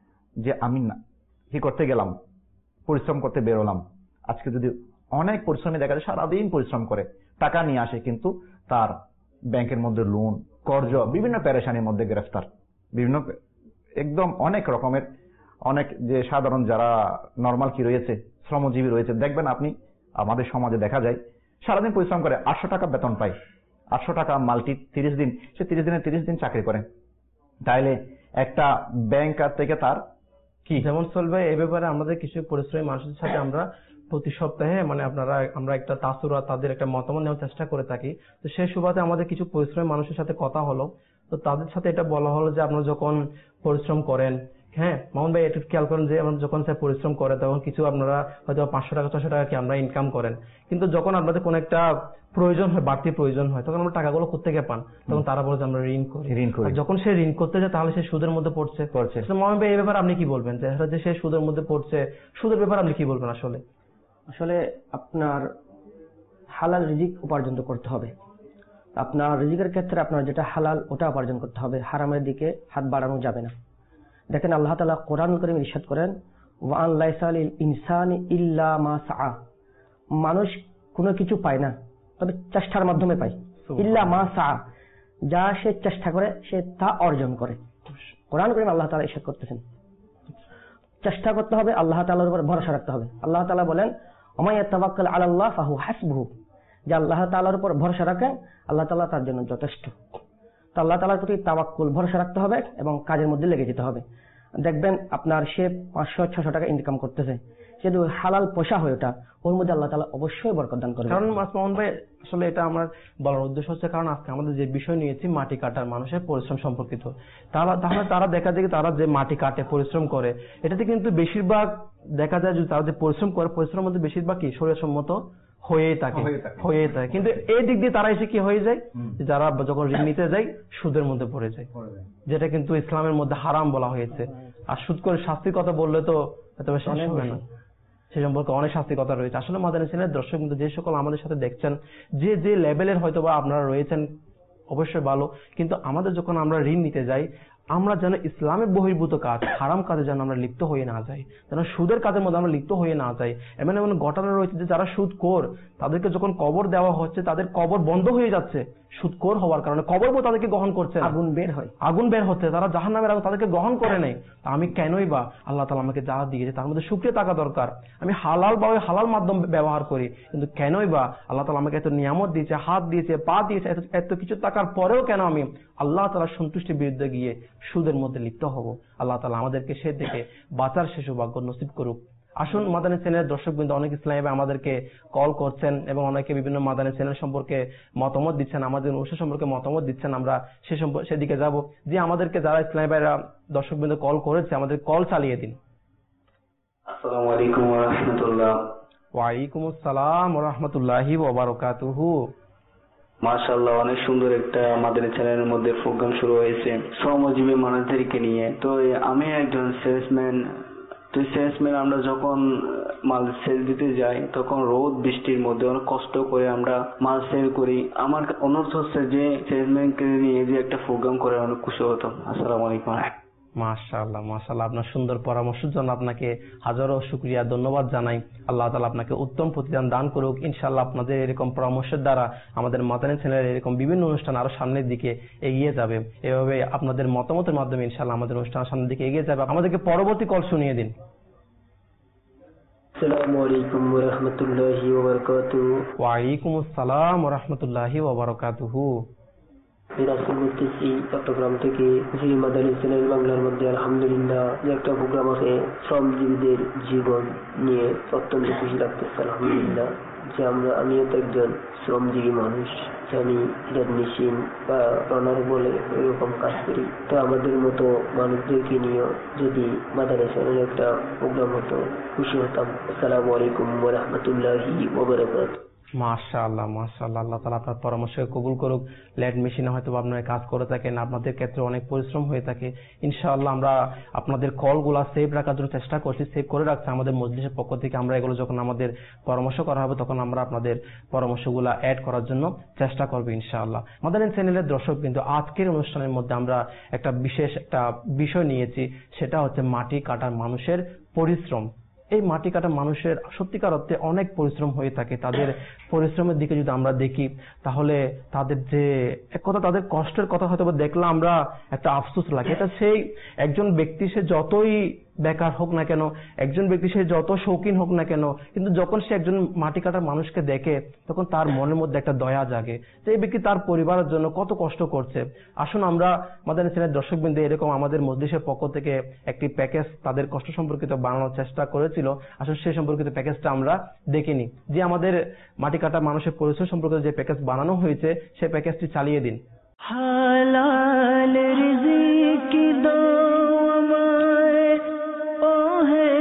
যে আমি কি করতে গেলাম, পরিশ্রম করতে বেরোলাম, আজকে যদি অনেক পরিশ্রমী দেখা যায় সারাদিন পরিশ্রম করে টাকা নিয়ে আসে, কিন্তু তার ব্যাংকের মধ্যে লোন, কর্জ, বিভিন্ন পেরেশানির মধ্যে গ্রেফতার, বিভিন্ন একদম অনেক রকমের, অনেক যে সাধারণ যারা নর্মাল কি রয়েছে, শ্রমজীবী রয়েছে, দেখবেন আপনি আমাদের সমাজে দেখা যায় সারাদিন পরিশ্রম করে 800 টাকা বেতন পায়, 800 টাকা মাল্টি 30 দিন, সে 30 দিনে 30 দিন চাকরি করে, তাইলে একটা ব্যাংকার থেকে তার কি যেমন চলবে? এই ব্যাপারে আমাদের কিছু পরিশ্রমী মানুষের সাথে আমরা প্রতি সপ্তাহে মানে আমরা একটা তাসুরা, তাদের একটা মতামত নেওয়ার চেষ্টা করে থাকি। তো সেই সুবাদে আমাদের কিছু পরিশ্রমী মানুষের সাথে কথা হলো, তো তাদের সাথে এটা বলা হলো যে আপনারা যখন পরিশ্রম করেন, হ্যাঁ মামুন ভাই একটু খেয়াল করেন যে আমরা যখন সে পরিশ্রম করে তখন কিছু আপনারা হয়তো 500 টাকা 600 টাকা কি আমরা ইনকাম করেন, কিন্তু যখন আপনাদের কোনো একটা প্রয়োজন হয়, বাড়তি প্রয়োজন হয়, তখন আমরা টাকাগুলো কোত্থেকে পান? তখন তারা বলে যে আমরা ঋণ করি। আর যখন সে ঋণ করতে যায় তাহলে সে সুদের মধ্যে পড়ছে। মামুন ভাই এই ব্যাপারে আপনি কি বলবেন, যে সে সুদের মধ্যে পড়ছে, সুদের ব্যাপারে আপনি কি বলবেন? আসলে আপনার হালাল রিজিক উপার্জন করতে হবে, আপনার রিজিকের ক্ষেত্রে আপনার যেটা হালাল ওটা উপার্জন করতে হবে, হারামের দিকে হাত বাড়ানো যাবে না। দেখেন আল্লাহ তাআলা কোরআন কারীমে ইরশাদ করেন, ওয়া আন লাইসা লিল ইনসানি ইল্লা মা সাআ, মানুষ কোনো কিছু পায় না তবে চেষ্টার মাধ্যমে পায়, ইল্লা মা সাআ, যা সে চেষ্টা করে সে তা অর্জন করে। কোরআন কারীমে আল্লাহ তাআলা ইরশাদ করতেছেন চেষ্টা করতে হবে, আল্লাহ তাআলার উপর ভরসা রাখতে হবে। আল্লাহ তাআলা বলেন ওয়া ইয়াতাওয়াক্কাল আলাল্লাহ ফাহু হাসবুহু, যে আল্লাহ তাআলার উপর ভরসা রাখেন আল্লাহ তাআলা তার জন্য যথেষ্ট। তো আল্লাহ তাআলার প্রতি তাওয়াক্কুল, ভরসা রাখতে হবে এবং কাজের মধ্যে লেগে যেতে হবে। দেখবেন আপনার সে 500-600 টাকা ইনকাম করতেছে, সে যদি হালাল পয়সা হয় ওটা, ওর মধ্যে আল্লাহ তাআলা অবশ্যই বরকত দান করবেন। কারণ মামুন ভাই আসলে এটা আমার বলার উদ্দেশ্য হচ্ছে, কারণ আজকে আমাদের যে বিষয় নিয়েছি মাটি কাটার মানুষের পরিশ্রম সম্পর্কিত, তাহলে তারা দেখা যায় তারা যে মাটি কাটে, পরিশ্রম করে, এটাতে কিন্তু বেশিরভাগ দেখা যায় যে তারা যে পরিশ্রম করে, পরিশ্রমের মধ্যে বেশিরভাগ কি শরীরসম্মত হয়েই থাকে। কিন্তু এই দিক দিয়ে তারা এসে কি হয়ে যায়, যারা যখন ঋণ নিতে যায় সুদের মধ্যে পড়ে যায়, যেটা কিন্তু ইসলামের মধ্যে হারাম বলা হয়েছে। আর সুদ করে শাস্তির কথা বললে তো এত বেশি হবে না, সে সম্পর্কে অনেক শাস্তির কথা রয়েছে। আসলে মাদানী চ্যানেলের দর্শক কিন্তু যে সকল আমাদের সাথে দেখছেন, যে লেভেলের হয়তো বা আপনারা রয়েছেন অবশ্যই ভালো, কিন্তু আমাদের যখন আমরা ঋণ নিতে যাই, আমরা যেন ইসলামের বহির্ভূত কাজ, হারাম কাজে যেন আমরা লিপ্ত হয়ে না যাই, যেন সুদের কাজের মধ্যে আমরা লিপ্ত হয়ে না যাই। এমন এমন ঘটনা রয়েছে যে যারা সুদখোর, তাদেরকে যখন কবর দেওয়া হচ্ছে তাদের কবর বন্ধ হয়ে যাচ্ছে সুদখোর হওয়ার কারণে, কবর তাদেরকে গ্রহণ করছে, আগুন বের হচ্ছে, তারা জাহান্নামের আগুন তাদেরকে গ্রহণ করে নেই। আমি কেনই বা, আল্লাহ তাআলা আমাকে যা দিয়েছে তার মধ্যে শুকরিয়া থাকা দরকার, আমি হালাল বা হালাল মাধ্যম ব্যবহার করি, কিন্তু কেনই বা আল্লাহ তাআলা আমাকে এত নিয়ামত দিয়েছে, হাত দিয়েছে, পা দিয়েছে, এত কিছু থাকার পরেও কেন আমি আল্লাহ তাআলার সন্তুষ্টির বিরুদ্ধে গিয়ে সুদের মধ্যে লিপ্ত হব? আল্লাহ তাআলা আমাদেরকে সে থেকে বাঁচার সে সৌভাগ্য নসিব করুক। আসুন, মাদানী চ্যানেলের দর্শকবৃন্দ অনেক ইসলামী ভাই আমাদেরকে কল করছেন এবং অনেকে বিভিন্ন মাদানী চ্যানেল সম্পর্কে মতামত দিচ্ছেন, আমাদের অনুষ্ঠান সম্পর্কে মতামত দিচ্ছেন, আমরা সেদিকে যাব। যে আমাদেরকে যারা ইসলামী ভাইরা দর্শকবৃন্দ কল করেছে, আমাদের কল চালিয়ে দিন। আসসালামু আলাইকুম ওয়া রাহমাতুল্লাহ। ওয়া আলাইকুম আসসালাম ওয়া রাহমাতুল্লাহি ওয়া বারাকাতুহু। মাশাআল্লাহ, অনেক সুন্দর একটা মাদানী চ্যানেলের মধ্যে প্রোগ্রাম শুরু হয়েছে শ্রমজীবী মানুষদেরকে নিয়ে। তো আমি একজন সেলসম্যান। তো সেলসম্যান আমরা যখন মাল সেল দিতে যাই তখন রোদ বৃষ্টির মধ্যে অনেক কষ্ট করে আমরা মাল সেল করি। আমার অনুরোধ হচ্ছে যে সেলসম্যানকে নিয়ে যে একটা প্রোগ্রাম করে অনেক খুশি হতাম। আসসালামু আলাইকুম। মাশাআল্লাহ, মাশাআল্লাহ, আপনার সুন্দর পরামর্শের জন্য আপনাকে হাজারো শুকরিয়া, ধন্যবাদ জানাই। আল্লাহ তাআলা আপনাকে উত্তম প্রতিদান দান করুক। ইনশাআল্লাহ আপনাদের এরকম পরামর্শের দ্বারা আমাদের মাদানী চ্যানেলের এরকম বিভিন্ন অনুষ্ঠান আরো সামনের দিকে এগিয়ে যাবে। এভাবে আপনাদের মতামতের মাধ্যমে ইনশাআল্লাহ আমাদের অনুষ্ঠান সামনের দিকে এগিয়ে যাবে। আমাদেরকে পরবর্তী কল শুনিয়ে দিন। আসসালামু আলাইকুম ওয়া রাহমাতুল্লাহি ওয়া বারাকাতুহু। ওয়া আলাইকুম আসসালাম ওয়া রাহমাতুল্লাহি ওয়া বারাকাতুহু। রাসূল বলতেছি চট্টগ্রাম থেকে। জি মাদানী চ্যানেল বাংলার মধ্যে আলহামদুলিল্লাহ যে একটা প্রোগ্রাম আছে শ্রমজীবীদের জীবন নিয়ে, অত্যন্ত খুশি লাগতেছে আলহামদুলিল্লাহ যে আমিও তো একজন শ্রমজীবী মানুষ, যে আমি মেশিন বা রানার বলে এরকম কাজ করি। তো আমাদের মতো মানুষদেরকে নিয়ে যদি মাদানী চ্যানেলে একটা প্রোগ্রাম হতো খুশি হতাম। আসসালামু আলাইকুম ওয়া রাহমাতুল্লাহি ওয়া বারাকাতুহু। মাশাআল্লাহ, মাশাআল্লাহ, আল্লাহ তাআলা আপনার পরামর্শকে কবুল করুক। ল্যাড মেশিনে হয়তো আপনারা কাজ করে থাকেন, আপনাদের ক্ষেত্রে অনেক পরিশ্রম হয়ে থাকে। ইনশাআল্লাহ আমরা আপনাদের কলগুলা সেভ রাখার জন্য চেষ্টা করছি, সেভ করে রাখছি আমাদের মজলিসের পক্ষ থেকে। আমরা এগুলো যখন আমাদের পরামর্শ করা হবে তখন আমরা আপনাদের পরামর্শগুলা অ্যাড করার জন্য চেষ্টা করব ইনশাআল্লাহ। মাদানী চ্যানেলের দর্শক কিন্তু আজকের অনুষ্ঠানের মধ্যে আমরা একটা বিশেষ একটা বিষয় নিয়েছি, সেটা হচ্ছে মাটি কাটার মানুষের পরিশ্রম। এই মাটি কাটা মানুষের সত্যিকার অর্থে অনেক পরিশ্রম হয়ে থাকে। তাদের পরিশ্রমের দিকে যদি আমরা দেখি তাহলে তাদের যে এক কথা তাদের কষ্টের কথা হয়তো দেখলে আমরা একটা আফসোস লাগে। এটা সেই একজন ব্যক্তি সে যতই বেকার হোক না কেন, একজন ব্যক্তি সে যত শৌখিন হোক না কেন, কিন্তু যখন সে একজন মাটি কাটার মানুষকে দেখে তখন তার মনের মধ্যে একটা দয়া জাগে যে এই ব্যক্তি তার পরিবারের জন্য কত কষ্ট করছে। আসুন আমরা মাদানী চ্যানেলের দর্শকবৃন্দ এরকম আমাদের মজলিসের পক্ষ থেকে একটি প্যাকেজ তাদের কষ্ট সম্পর্কিত বানানোর চেষ্টা করেছিল। আসুন সেই সম্পর্কিত প্যাকেজটা আমরা দেখিনি, যে আমাদের মাটি কাটা মানুষের পরিশ্রম সম্পর্কিত যে প্যাকেজ বানানো হয়েছে সেই প্যাকেজটি চালিয়ে দিন। হালাল রিজিক দাও আমায় ও হে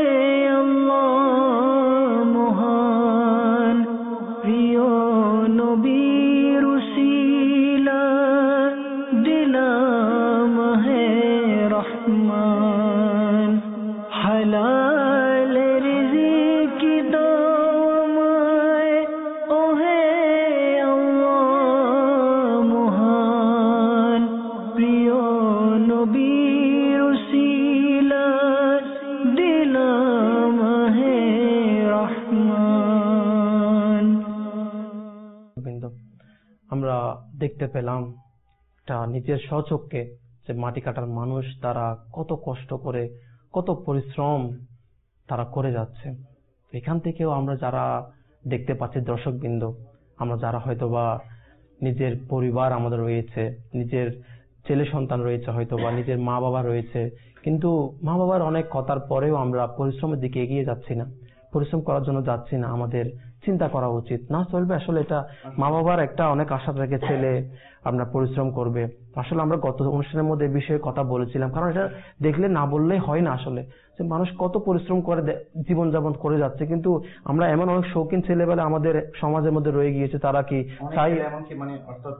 আল্লাহ মহান, প্রিয় নবীর উসিলা দিলাম হে রহমান। হালাল রিজিক দাও আমায় ও হে আল্লাহ মহান, প্রিয় নবীর উসিলা দিলাম হে রহমান। আমরা দেখতে পেলাম একটা নিজের স্বচক্ষে যে মাটি কাটার মানুষ তারা কত কষ্ট করে কত পরিশ্রম তারা করে যাচ্ছে। এখান থেকেও আমরা যারা দেখতে পাচ্ছি দর্শকবৃন্দ, আমরা যারা হয়তোবা নিজের পরিবার আমাদের রয়েছে, নিজের ছেলে সন্তান রয়েছে, হয়তোবা নিজের মা বাবা রয়েছে, কিন্তু মা বাবার অনেক কথার পরেও আমরা পরিশ্রমের দিকে এগিয়ে যাচ্ছি না, পরিশ্রম করার জন্য যাচ্ছি না। আমাদের চিন্তা করা উচিত না চলবে। আসলে এটা মা বাবার একটা অনেক আশা থাকে ছেলে আমরা পরিশ্রম করবে। আসলে আমরা গত অনুষ্ঠানের মধ্যে এই বিষয়ে কথা বলেছিলাম, কারণ এটা দেখলে না বললেই হয় না আসলে যে মানুষ কত পরিশ্রম করে জীবনযাপন করে যাচ্ছে, কিন্তু আমরা এমন অনেক শৌখিন ছেলেবেলা আমাদের সমাজের মধ্যে রয়ে গিয়েছে, তারা কি চাই মানে অর্থাৎ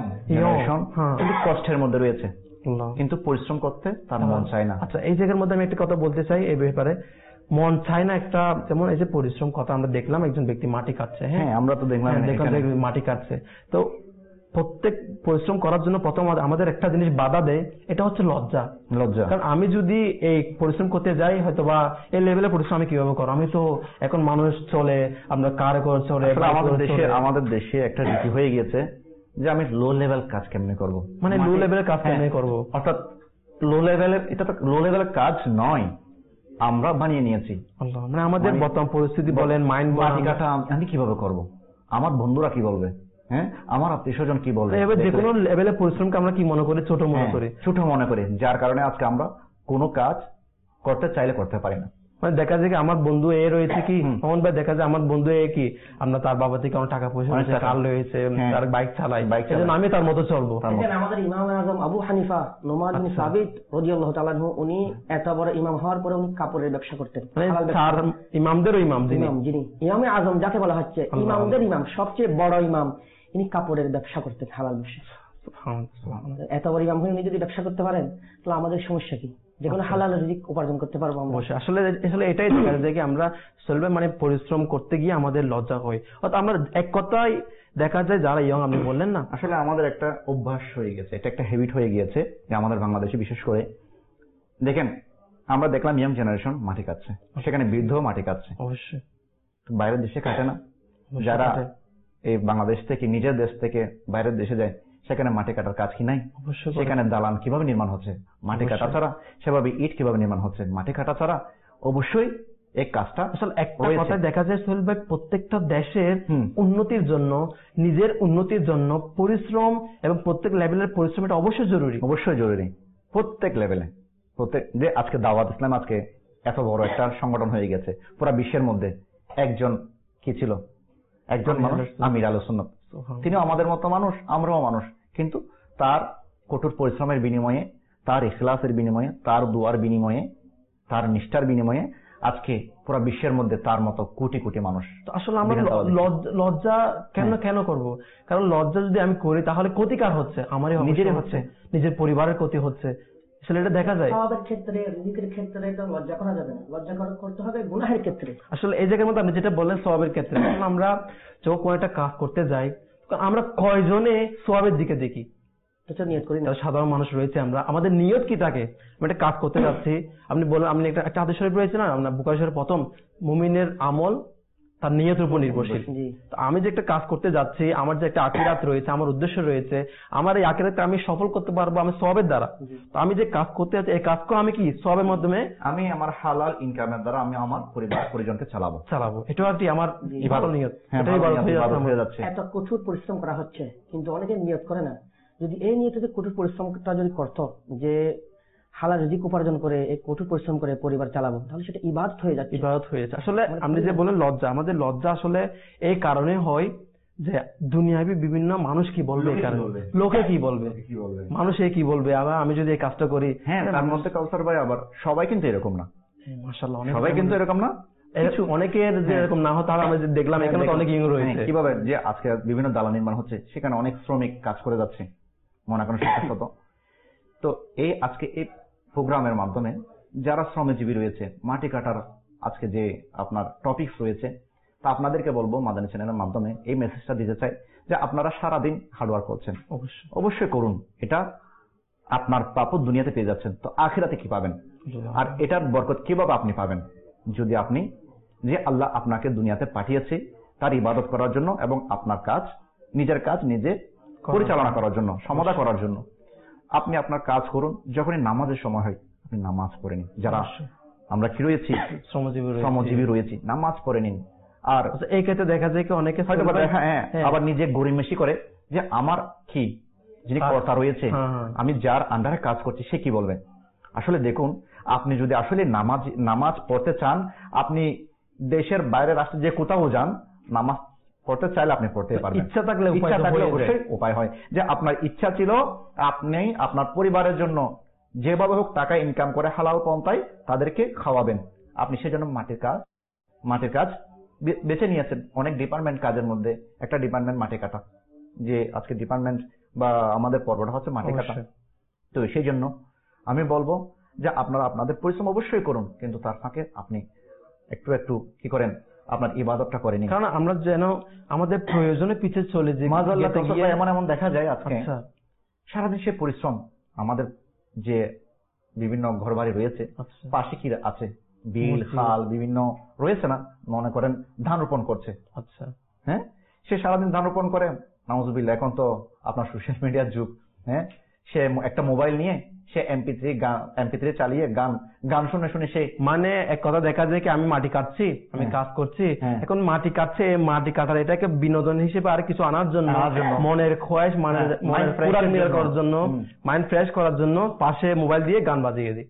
কিন্তু কষ্টের মধ্যে রয়েছে কিন্তু পরিশ্রম করতে তার মন চায় না। আচ্ছা, এই জায়গার মধ্যে আমি একটা কথা বলতে চাই এই ব্যাপারে। মন চায় না একটা, যেমন এই যে পরিশ্রম কথা আমরা দেখলাম একজন ব্যক্তি মাটি কাটছে, হ্যাঁ আমরা তো দেখলাম মাটি কাটছে। তো প্রত্যেক পরিশ্রম করার জন্য প্রথম আমাদের একটা জিনিস বাধা দেয়, এটা হচ্ছে লজ্জা। কারণ আমি যদি এই পরিশ্রম করতে যাই হয়তোবা এই লেভেলে পরিশ্রম আমি কিভাবে করবো, আমি তো এখন মানুষ চলে আমরা কার করে চলে। আমাদের দেশে একটা রীতি হয়ে গিয়েছে যে আমি লো লেভেল কাজ কেমনে করবো, মানে লো লেভেলের কাজ কেমনে করবো, অর্থাৎ লো লেভেলের, এটা তো লো লেভেলের কাজ নয়, আমরা বানিয়ে নিয়েছি। মানে আমাদের বর্তমান পরিস্থিতি বলেন, মাইন্ড মাটি কাটা আমি কিভাবে করব, আমার বন্ধুরা কি বলবে, হ্যাঁ আমার আত্মীয় স্বজন কি বলবে, যে কোনো লেভেলে পরিশ্রমকে আমরা কি মনে করি, ছোট মনে করি, যার কারণে আজকে আমরা কোনো কাজ করতে চাইলে করতে পারি না। মানে দেখা যায় কি আমার বন্ধু এ রয়েছে কি, এমন ভাই দেখা যায় আমার বন্ধু এ কি আমরা তার বাবা থেকে অনেক টাকা পয়সা রয়েছে, কার রয়েছে, তার বাইক চালাই, আমি তার মতো চলবো। আমাদের ইমাম আজম আবু হানিফা নোমান বিন সাবিত রাদিয়াল্লাহু তাআলা আনহু, উনি এত বড় ইমাম হওয়ার পরে উনি কাপড়ের ব্যবসা করতেন। ইমামদেরও ইমাম, যিনি ইমামে আজম যাকে বলা হচ্ছে ইমামদের ইমাম, সবচেয়ে বড় ইমাম, ইনি কাপড়ের ব্যবসা করতেন, হালাল ব্যবসা। এত বড় ইমাম হয়ে উনি যদি ব্যবসা করতে পারেন তাহলে আমাদের সমস্যা কি? যে কোনো হালাল রিজিক উপার্জন করতে পারবো আমরা। আসলে আসলে এটাই দেখা যায় যে আমরা চলবে মানে পরিশ্রম করতে গিয়ে আমাদের লজ্জা হয়। অর্থাৎ আমরা এক কথায় দেখা যায় যারা ইয়ং, আপনি বললেন না, আসলে আমাদের একটা অভ্যাস হয়ে গেছে, এটা একটা হ্যাবিট হয়ে গিয়েছে যে আমাদের বাংলাদেশে বিশেষ করে দেখেন আমরা দেখলাম ইয়ং জেনারেশন মাটি কাটছে, সেখানে বৃদ্ধ মাটি কাটছে। অবশ্যই বাইরের দেশে কাটে না, যারা এই বাংলাদেশ থেকে নিজের দেশ থেকে বাইরের দেশে যায় সেখানে মাটি কাটার কাজ কি নাই? সেখানে দালান কিভাবে নির্মাণ হচ্ছে মাটি কাটা ছাড়া, সেভাবে ইট কিভাবে নির্মাণ হচ্ছে মাটি কাটা ছাড়া। অবশ্যই এই কাজটা আসলে একটা কথায় দেখা যায় সোহেল ভাই, প্রত্যেকটা দেশের উন্নতির জন্য, নিজের উন্নতির জন্য পরিশ্রম এবং প্রত্যেক লেভেলের পরিশ্রম এটা অবশ্যই জরুরি। অবশ্যই জরুরি প্রত্যেক লেভেলে। প্রত্যেক যে আজকে দাওয়াত ইসলাম আজকে এত বড় একটা সংগঠন হয়ে গেছে পুরো বিশ্বের মধ্যে, একজন কি ছিল, একজন মানুষ আমির আহলে সুন্নাত, তিনি আমাদের মতো মানুষ, আমরাও মানুষ, কিন্তু তার কঠোর পরিশ্রমের বিনিময়ে, তার ইখলাসের বিনিময়ে, তার দুয়ার বিনিময়ে, তার নিষ্ঠার বিনিময়ে আজকে পুরো বিশ্বের মধ্যে তার মতো কোটি কোটি মানুষ। আসলে আমরা লজ্জা কেন করব? কারণ লজ্জা যদি আমি করি তাহলে ক্ষতিকার হচ্ছে, আমারই নিজেরই হচ্ছে, নিজের পরিবারের ক্ষতি হচ্ছে। আসলে এটা দেখা যায় সওয়াবের ক্ষেত্রে, রিজিকের ক্ষেত্রে তো লজ্জা করা যাবে না, লজ্জা করতে হবে গুনাহের ক্ষেত্রে। আসলে এই জায়গার মধ্যে আপনি যেটা বললেন সওয়াবের ক্ষেত্রে, আমরা যখন কোনো একটা কাজ করতে যাই আমরা কয়জনে সওয়াবের দিকে দেখি? নিয়ত করি না। সাধারণ মানুষ রয়েছে, আমরা আমাদের নিয়ত কি থাকে? আমি একটা কাজ করতে যাচ্ছি, আপনি বলেন, আপনি একটা হাদিস শরীফ রয়েছে না, আমরা বুখারী শরীফের প্রথম, মুমিনের আমল তার নিয়তের উপর নির্ভরশীল। আমি যে একটা কাজ করতে যাচ্ছি, আমার যে একটা আখিরাত রয়েছে, আমার উদ্দেশ্য রয়েছে, আমার এই আখিরাতে আমি সফল করতে পারবো আমি সওয়াবের দ্বারা। তো আমি যে কাজ করতে যাচ্ছি এই কাজকে আমি কি সওয়াবের মাধ্যমে, আমি আমার হালাল ইনকামের দ্বারা আমি আমার পরিবার পরিজনকে চালাবো। এটাও একটি আমার ইবাদত নিয়ত। এটাই ইবাদত হয়ে যাচ্ছে। এত কঠোর পরিশ্রম করা হচ্ছে কিন্তু অনেকে নিয়ত করে না। যদি এই নিয়তে কঠোর পরিশ্রমটা যদি করতো যে হালাল রিজিক উপার্জন করে এই কঠোর পরিশ্রম করে পরিবার চালাবো, তাহলে সেটা ইবাদত হয়ে যাচ্ছে। ইবাদত হয়ে যাচ্ছে। আসলে আপনি যে বলেন লজ্জা, আমাদের লজ্জা আসলে এই কারণে হয় যে দুনিয়াবি বিভিন্ন মানুষ কি বলবে, লোকে কি বলবে, মানুষে কি বলবে, আবার আমি যদি এই কাজটা করি। হ্যাঁ, তার মধ্যে কাউসার ভাই আবার সবাই কিন্তু এরকম না, মাশাআল্লাহ সবাই কিন্তু এরকম না, অনেকের যে এরকম না হতো আমরা দেখলাম এখানে তো অনেক ইয়ং রয়েছে। কিভাবে যে আজকে বিভিন্ন দালান নির্মাণ হচ্ছে, সেখানে অনেক শ্রমিক কাজ করে যাচ্ছে মনে করেন শত। তো এই আজকে এই প্রোগ্রামের মাধ্যমে যারা শ্রমজীবী রয়েছে, মাটি কাটার আজকে যে আপনার টপিকস রয়েছে, তা আপনাদেরকে বলবো মাদানী চ্যানেলের মাধ্যমে এই মেসেজটা দিতে চাই যে আপনারা সারাদিন হার্ডওয়ার্ক করছেন, অবশ্যই করুন, এটা আপনার প্রাপ্য দুনিয়াতে পেয়ে যাচ্ছেন, তো আখিরাতে কি পাবেন? আর এটার বরকত কিভাবে আপনি পাবেন? যদি আপনি যে আল্লাহ আপনাকে দুনিয়াতে পাঠিয়েছে তার ইবাদত করার জন্য এবং আপনার কাজ, নিজের কাজ নিজে পরিচালনা করার জন্য, সমাধা করার জন্য, আপনি আপনার কাজ করুন। যখনই নামাজের সময় হয় আপনি নামাজ পড়ে নিন। যারা আমরা কি রয়েছি, শ্রমজীবী রয়েছি, নামাজ পড়ে নিন। আর এই ক্ষেত্রে দেখা যায় কি অনেকে আবার নিজে গরিমেশি করে যে আমার কি যিনি কর্তা রয়েছে, আমি যার আন্ডারে কাজ করছি সে কি বলবে। আসলে দেখুন, আপনি যদি আসলে নামাজ পড়তে চান, আপনি দেশের বাইরে রাষ্ট্রে যে কোথাও যান, নামাজ পড়তে চাইলে আপনি পড়তে পারবেন। ইচ্ছা থাকলে অবশ্যই উপায় হয় যে আপনার ইচ্ছা ছিল আপনি আপনার পরিবারের জন্য যেভাবে হোক টাকা ইনকাম করে হালাল পন্থায় তাদেরকে খাওয়াবেন, আপনি সেজন্য মাটির কাজ বেছে নিয়েছেন। অনেক ডিপার্টমেন্ট কাজের মধ্যে একটা ডিপার্টমেন্ট মাটি কাটা, যে আজকে ডিপার্টমেন্ট বা আমাদের পর্বটা হচ্ছে মাটি কাটা। তো সেই জন্য আমি বলবো যে আপনারা আপনাদের পরিশ্রম অবশ্যই করুন, কিন্তু তার ফাঁকে আপনি একটু একটু কি করেন, আপনার ইবাদতটা করে নিন। কারণ আমরা যেন আমাদের প্রয়োজনে পিছিয়ে চলে যাই। এমন দেখা যায় আজকে সারাদিন সে পরিশ্রম, আমাদের যে বিভিন্ন ঘর বাড়ি রয়েছে পাশে কি আছে, বিল খাল বিভিন্ন রয়েছে না, মনে করেন ধান রোপণ করছে। আচ্ছা, হ্যাঁ, সে সারাদিন ধান রোপণ করে, নাউজুবিল্লাহ, এখন তো আপনার সোশ্যাল মিডিয়ার যুগ। হ্যাঁ, সে একটা মোবাইল নিয়ে সে এমপি3 চালিয়ে গান শুনে শুনে সে, মানে এক কথা দেখা যায় কি আমি মাটি কাটছি, আমি কাজ করছি, এখন মাটি কাটছে, মাটি কাটার এটাকে বিনোদন হিসেবে আর কিছু আনার জন্য, মনের খোয়াইশ, মনের মাইন্ড ফ্রেশ করার জন্য পাশে মোবাইল দিয়ে গান বাজিয়ে দিই।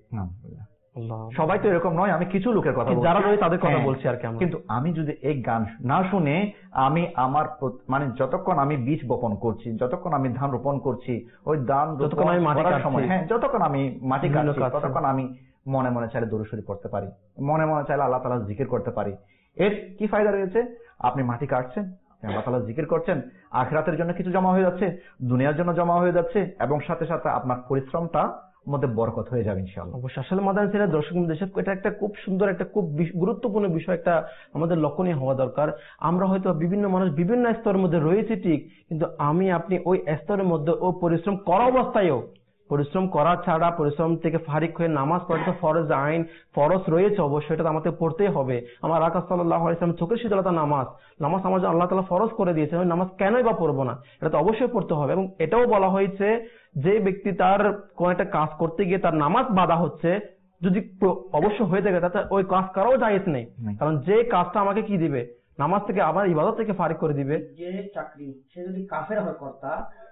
সবাই তো এরকম নয়, আমি কিছু লোকের কথা যারা রয়েছে তাদের কথা বলছি আর কি। কিন্তু আমি যদি এই গান না শুনে আমি আমার মানে যতক্ষণ আমি বীজ বপন করছি, যতক্ষণ আমি ধান রোপণ করছি, ওই ধান যতক্ষণ আমি যতক্ষণ আমি মাটি কাটছি, ততক্ষণ আমি মনে মনে চাইলে দরুদ শরীফ পড়তে পারি, মনে মনে চাইলে আল্লাহ তাআলা জিকির করতে পারি। এর কি ফায়দা রয়েছে? আপনি মাটি কাটছেন, আল্লাহ তাআলা জিকির করছেন, আখিরাতের জন্য কিছু জমা হয়ে যাচ্ছে, দুনিয়ার জন্য জমা হয়ে যাচ্ছে, এবং সাথে সাথে আপনার পরিশ্রমটা মধ্যে বরকত হয়ে যাবে ইনশাআল্লাহ। অবশ্যই। আসলে মাদানী ছেলে দর্শক এটা একটা খুব সুন্দর, একটা খুব গুরুত্বপূর্ণ বিষয়, একটা আমাদের লক্ষণীয় হওয়া দরকার। আমরা হয়তো বিভিন্ন মানুষ বিভিন্ন স্তরের মধ্যে রয়েছে ঠিক, কিন্তু আমি আপনি ওই স্তরের মধ্যে ও পরিশ্রম করা অবস্থায়ও, পরিশ্রম করা ছাড়া, পরিশ্রম থেকে ফারিক হয়ে নামাজ পড়া তো ফরজ আইন, ফরজ রয়েছে অবশ্যই, এটা আমাদের পড়তেই হবে। আমার আকা সাল্লাল্লাহু আলাইহি ওয়াসাল্লাম চোখের শীতলতা নামাজ আমার জন্য আল্লাহ তাআলা ফরজ করে দিয়েছেন, ওই নামাজ কেনই বা পড়বো না, এটা তো অবশ্যই পড়তে হবে। এবং এটাও বলা হয়েছে যে ব্যক্তি তার কোন একটা কাজ করতে গিয়ে তার নামাজ বাধা হচ্ছে, যদি অবশ্য হয়ে থাকে তাতে ওই কাজ করাও জায়েজ নেই, কারণ যে কাজটা আমাকে কি দিবে, নামাজ থেকে আমার ইবাদত থেকে ফারিক করে দিবে। যে চাকরি সে যদি কাফের হয় কর্তা,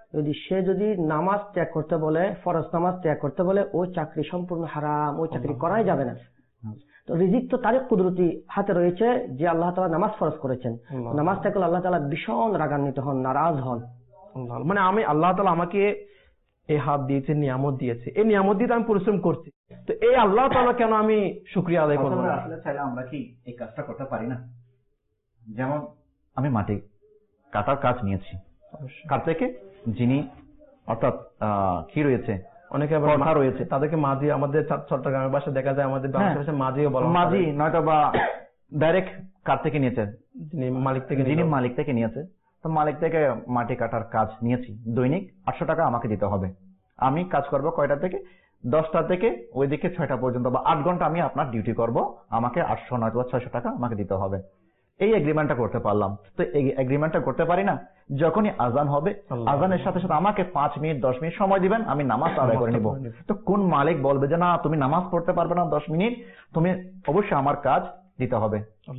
সে যদি নামাজ ত্যাগ করতে বলে, ফরজ নামাজ ত্যাগ করতে বলে, ওই চাকরি সম্পূর্ণ হারাম, ওই চাকরি করাই যাবে না। তো রিজিক তো তার কুদরতি হাতে রয়েছে, যে আল্লাহ তাআলা নামাজ ফরজ করেছেন, নামাজ ত্যাগ করলে আল্লাহ তাআলা ভীষণ রাগান্বিত হন, নারাজ হন। মানে আমি আল্লাহ তাআলা আমাকে এই হাত দিয়েছে, নিয়ামত দিয়েছে, এই নিয়ামত দিয়ে আমি পরিশ্রম করছি, তো এই আল্লাহ তাআলা কেন আমি শুকরিয়া আদায় করবো না? আসলে চাইলে আমরা কি এই কাজটা করতে পারি না? যেমন আমি মাটি কাটার কাজ নিয়েছি, কার থেকে? যিনি অর্থাৎ কি রয়েছে, অনেকে কথা রয়েছে, তাদেরকে মাঝি, আমাদের চট্টগ্রামের ভাষায় দেখা যায়, আমাদের বাংলাদেশের মাঝিও বলা, মাঝি নয়তো বা ডাইরেক্ট কার থেকে নিয়েছে? যিনি মালিক থেকে নিয়েছে। তো মালিক থেকে মাটি কাটার কাজ নিয়েছি, দৈনিক 800 টাকা আমাকে দিতে হবে। আমি কাজ করব কয়টা থেকে? 10টা থেকে ওইদিকে 6টা পর্যন্ত, বা 8 ঘন্টা আমি আপনার ডিউটি করব, আমাকে 800 নয়তো 600 টাকা আমাকে দিতে হবে। এই এগ্রিমেন্টটা করতে পারলাম। তো এই এগ্রিমেন্টটা করতে পারি না, যখনই আজান হবে, আজানের সাথে সাথে আমাকে 5 মিনিট 10 মিনিট সময় দিবেন, আমি নামাজ আদায় করে নিব। তো কোন মালিক বলবে যে না তুমি নামাজ পড়তে পারবে না 10 মিনিট, তুমি অবশ্যই আমার কাজ দিতে হবে?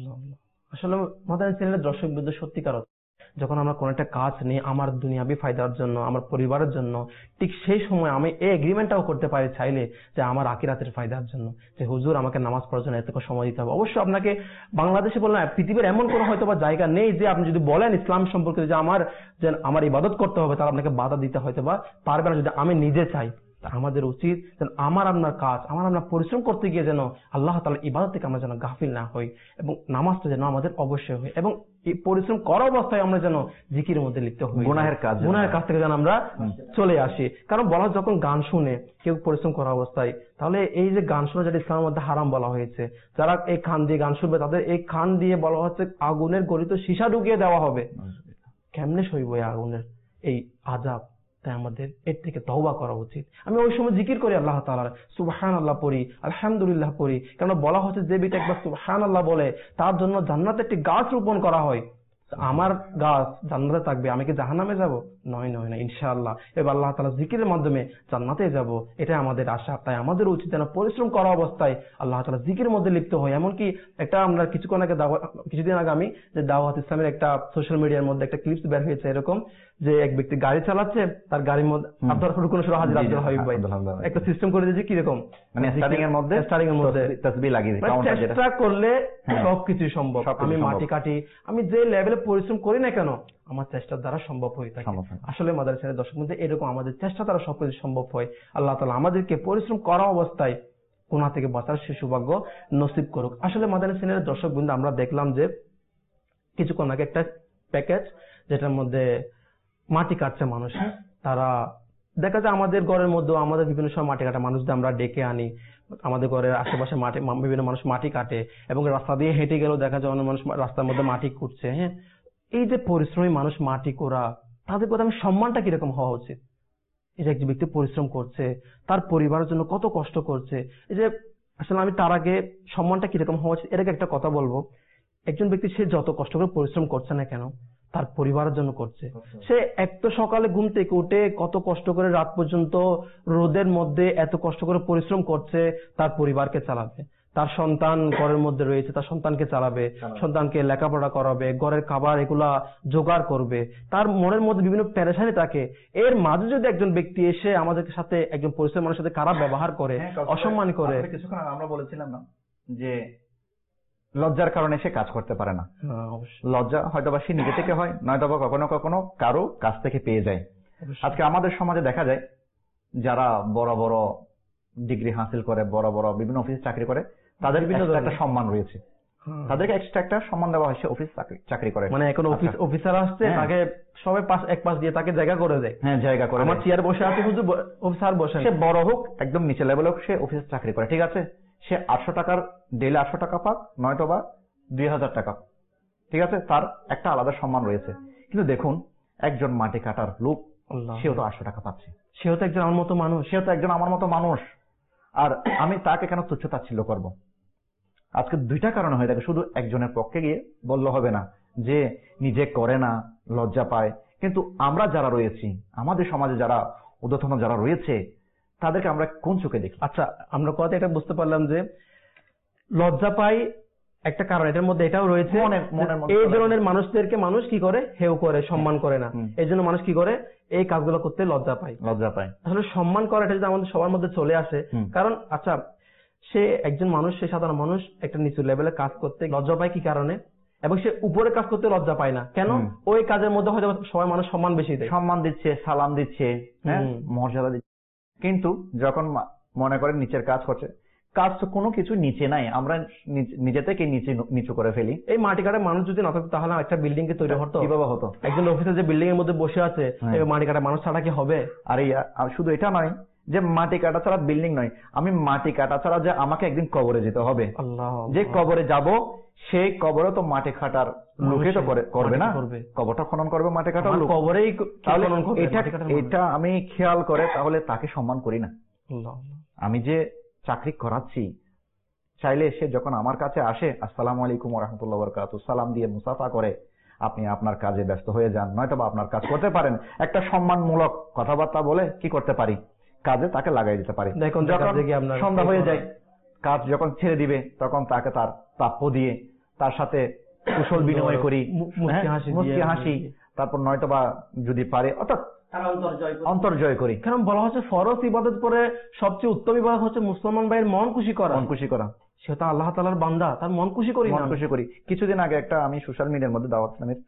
আসলে মাদানী চ্যানেলের দর্শক বৃন্দ, সত্যিকার যখন আমরা কোন একটা কাজ নিই আমার দুনিয়াবি ফায়দার জন্য, আমার পরিবারের জন্য, ঠিক সেই সময় আমি এই এগ্রিমেন্টটাও করতে পারি চাইলে যে আমার আখিরাতের ফায়দার জন্য, যে হুজুর আমাকে নামাজ পড়ার জন্য এতটুকু সময় দিতে হবে। অবশ্যই আপনাকে বাংলাদেশে বললাম, পৃথিবীর এমন কোনো হয়তো বা জায়গা নেই যে আপনি যদি বলেন ইসলাম সম্পর্কে যে আমার ইবাদত করতে হবে, তাহলে আপনাকে বাধা দিতে হয়তো বা পারবে না, যদি আমি নিজে চাই। আমাদের উচিত যেন আমার আপনার কাজ, আমার আপনার পরিশ্রম করতে গিয়ে যেন আল্লাহ তাআলার ইবাদত থেকে আমরা যেন গাফিল না হই, এবং নামাজটা যেন আমাদের অবশ্যই হয়, এবং এই পরিশ্রম করা অবস্থায় আমরা যেন জিকিরের মধ্যে লিপ্ত হই, গুনাহের কাজ থেকে যেন আমরা চলে আসি। কারণ বলা যখন গান শুনে কেউ পরিশ্রম করা অবস্থায়, তাহলে এই যে গান শোনা যেটা ইসলামের মধ্যে হারাম বলা হয়েছে, যারা এই কান দিয়ে গান শুনবে তাদের এই কান দিয়ে বলা হচ্ছে আগুনের গলিত সীসা ঢুকিয়ে দেওয়া হবে। কেমনে সইব এই আগুনের এই আযাব? তাই আমাদের এর থেকে তওবা করা উচিত। আমি ওই সময় জিকির করি আল্লাহ তাআলার, সুবহানাল্লাহ পড়ি, আলহামদুলিল্লাহ পড়ি, কারণ বলা হচ্ছে যে ব্যক্তি একবার সুবহানাল্লাহ বলে তার জন্য জান্নাতে একটি গাছ রোপণ করা হয়। আমার গাছ জান্নাতে থাকবে, আমি কি জাহান্নামে যাব? নয়, ইনশাআল্লাহ এবার আল্লাহ তাআলা জিকিরের মাধ্যমে জান্নাতে যাব, এটা আমাদের আশা। তাই আমাদের উচিত যেন পরিশ্রম করা অবস্থায় আল্লাহ তাআলা জিকিরের মধ্যে লিপ্ত হয়। এমনকি একটা আমরা কিছুদিন আগে আমি যে দাওয়াত ইসলামের একটা সোশ্যাল মিডিয়ার মধ্যে একটা ক্লিপস বের হয়েছে, এরকম যে এক ব্যক্তি গাড়ি চালাচ্ছে, তার গাড়ির মধ্যে আপনার রুকুন সুরা হাজির আব্দুল হাবিব ভাই একটা সিস্টেম করে দিয়েছে, কিরকম মানে স্টার্টিং এর মধ্যে তাসবিহ লাগিয়ে দিয়েছে, চেষ্টা করলে সবকিছু সম্ভব। আমি মাটি কাটি, আমি যে লেভেলে পরিশ্রম করি না কেন, আমার চেষ্টার দ্বারা সম্ভব হয়ে থাকে। আসলে মাদ্রাসার দর্শক মধ্যে এরকম আমাদের চেষ্টা দ্বারা সবকিছু সম্ভব হয়। আল্লাহ তাআলা আমাদেরকে পরিশ্রম করা অবস্থায় গুনাহ থেকে বাঁচার সে সৌভাগ্য নসিব করুক। আসলে মাদ্রাসার দর্শক বৃন্দ, আমরা দেখলাম যে কিছুক্ষণ আগে একটা প্যাকেজ যেটার মধ্যে মাটি কাটছে মানুষ, তারা দেখা যায় আমাদের ঘরের মধ্যে আমাদের বিভিন্ন সময় মাটি কাটা মানুষদের আমরা ডেকে আনি, আমাদের ঘরের আশেপাশে মাটি বিভিন্ন মানুষ মাটি কাটে, এবং রাস্তা দিয়ে হেঁটে গেলেও দেখা যায় অনেক মানুষ রাস্তার মধ্যে মাটি কুটছে। হ্যাঁ, এই যে পরিশ্রমী মানুষ মাটি কোরা, তাদের প্রতি সম্মানটা কিরকম হওয়া উচিত? এই যে একজন ব্যক্তি পরিশ্রম করছে, তার পরিবারের জন্য কত কষ্ট করছে, এই যে আসলে আমি তার আগে সম্মানটা কিরকম হওয়া উচিত এটাকে একটা কথা বলবো। একজন ব্যক্তি সে যত কষ্ট করে পরিশ্রম করছে না কেন, তার পরিবারের জন্য করছে। সে এক তো সকালে ঘুম থেকে উঠে কত কষ্ট করে রাত পর্যন্ত রোদের মধ্যে এত কষ্ট করে পরিশ্রম করছে তার পরিবারকে চালাবে, তার সন্তান ঘরের মধ্যে রয়েছে, তার সন্তানকে চালাবে, সন্তানকে লেখাপড়া করাবে, ঘরের খাবার এগুলা জোগাড় করবে, তার মনের মধ্যে বিভিন্ন পেরেশানি থাকে। এর মাঝে যদি একজন ব্যক্তি এসে আমাদের সাথে, একজন পরিশ্রমী মানুষের সাথে খারাপ ব্যবহার করে, অসম্মান করে, কিছুক্ষণ আমরা বলেছিলাম না যে লজ্জার কারণে সে কাজ করতে পারে না। লজ্জা হয়তো বা সে নিজে থেকে হয়, নয়তো বা কখনো কখনো কারো কাছ থেকে পেয়ে যায়। আজকে আমাদের সমাজে দেখা যায় যারা বড় বড় ডিগ্রি হাসিল করে, বড় বড় বিভিন্ন অফিসে চাকরি করে, তাদের একটা সম্মান রয়েছে। তাদেরকে এক্সট্রা একটা সম্মান দেওয়া হয়, সে অফিস চাকরি করে। মানে এখন অফিসার আসছে, তাকে সবাই এক পাশ দিয়ে তাকে জায়গা করে দেয়। হ্যাঁ, জায়গা করে। আমার চেয়ার বসে আছে, হুজুর অফিসার বসে, সে বড় হোক একদম নিচে লেভেল হোক, সে অফিসে চাকরি করে, ঠিক আছে। সে 800 টাকার ডেইলি 800 টাকা পাক, নয়তো বা 2000 টাকা, ঠিক আছে, তার একটা আলাদা সম্মান রয়েছে। কিন্তু দেখুন একজন মাটি কাটার লোক, সেও তো 800 টাকা পাচ্ছে, সেও তো একজন আমার মতো মানুষ, সেও তো একজন আমার মতো মানুষ। আর আমি তাকে কেন তুচ্ছ তাচ্ছিল্য করবো? আজকে দুইটা কারণে হয়ে থাকে। শুধু একজনের পক্ষে গিয়ে বললে হবে না যে নিজে করে না, লজ্জা পায়। কিন্তু আমরা যারা রয়েছি, আমাদের সমাজে যারা ঊর্ধ্বতন যারা রয়েছে, তাদেরকে আমরা কোন চোখে দেখি? আচ্ছা, আমরা কথা এটা বুঝতে পারলাম যে লজ্জা পাই একটা কারণ, এটার মধ্যে এটাও রয়েছে, এই ধরনের মানুষদেরকে মানুষ কি করে, হেও করে, সম্মান করে না। এই জন্য মানুষ কি করে, এই কাজগুলো করতে লজ্জা পায়। আসলে সম্মান করা এটা যদি আমাদের সবার মধ্যে চলে আসে, কারণ আচ্ছা সে একজন মানুষ, সে সাধারণ মানুষ, একটা নিচু লেভেলে কাজ করতে লজ্জা পায় কি কারণে, এবং সে উপরে কাজ করতে লজ্জা পায় না কেন? ওই কাজের মধ্যে হয়তো সবাই মানুষ সম্মান বেশি দেয়, সম্মান দিচ্ছে, সালাম দিচ্ছে, মর্যাদা দিচ্ছে। কিন্তু যখন মনে করেন নিচের কাজ করছে, কাজ তো কোনো কিছু নিচে নাই, আমরা নিজে থেকে নিচু করে ফেলি। এই মাটি কাটার মানুষ যদি না থাকতো তাহলে একটা বিল্ডিং কে তৈরি হতো কিভাবে হতো? একজন অফিসে যে বিল্ডিং এর মধ্যে বসে আছে, মাটি কাটার মানুষ ছাড়া কি হবে? আর শুধু এটা নয় যে মাটি কাটা ছাড়া বিল্ডিং নয়, আমি মাটি কাটা ছাড়া যে আমাকে একদিন কবরে যেতে হবে, যে কবরে যাব সেই কবরে তো মাটি কাটার লোকে তো করবে না, কবরটা খনন করবে মাটি কাটার লোক, কবরেই খনন করবে। এটা আমি খেয়াল করে তাহলে তাকে সম্মান করি না। আমি যে চাকরি করাচ্ছি, চাইলে সে যখন আমার কাছে আসে, আসসালামু আলাইকুম ওয়া রাহমাতুল্লাহি ওয়া বারাকাতুহু সালাম দিয়ে মুসাফা করে আপনি আপনার কাজে ব্যস্ত হয়ে যান, নয়তো বা আপনার কাজ করতে পারেন, একটা সম্মানমূলক কথাবার্তা বলে কি করতে পারি, কাজে তাকে লাগাই দিতে পারি। যখন সন্ধ্যা হয়ে যায়, কাজ যখন ছেড়ে দিবে, তখন তাকে তার প্রাপ্য দিয়ে তার সাথে কুশল বিনিময় করি, মুচকি হাসি, তারপর নয়তো বা যদি পারে অর্থাৎ অন্তর্জয় করি। কারণ বলা হচ্ছে ফরজ ইবাদত পরে সবচেয়ে উত্তম ইবাদত হচ্ছে মুসলমান ভাইয়ের মন খুশি করা। সে তো আল্লাহ তাআলার বান্দা, তার মন খুশি করি। কিছুদিন আগে একটা আমি সোশ্যাল মিডিয়ার মধ্যে দাওয়াত ইসলামের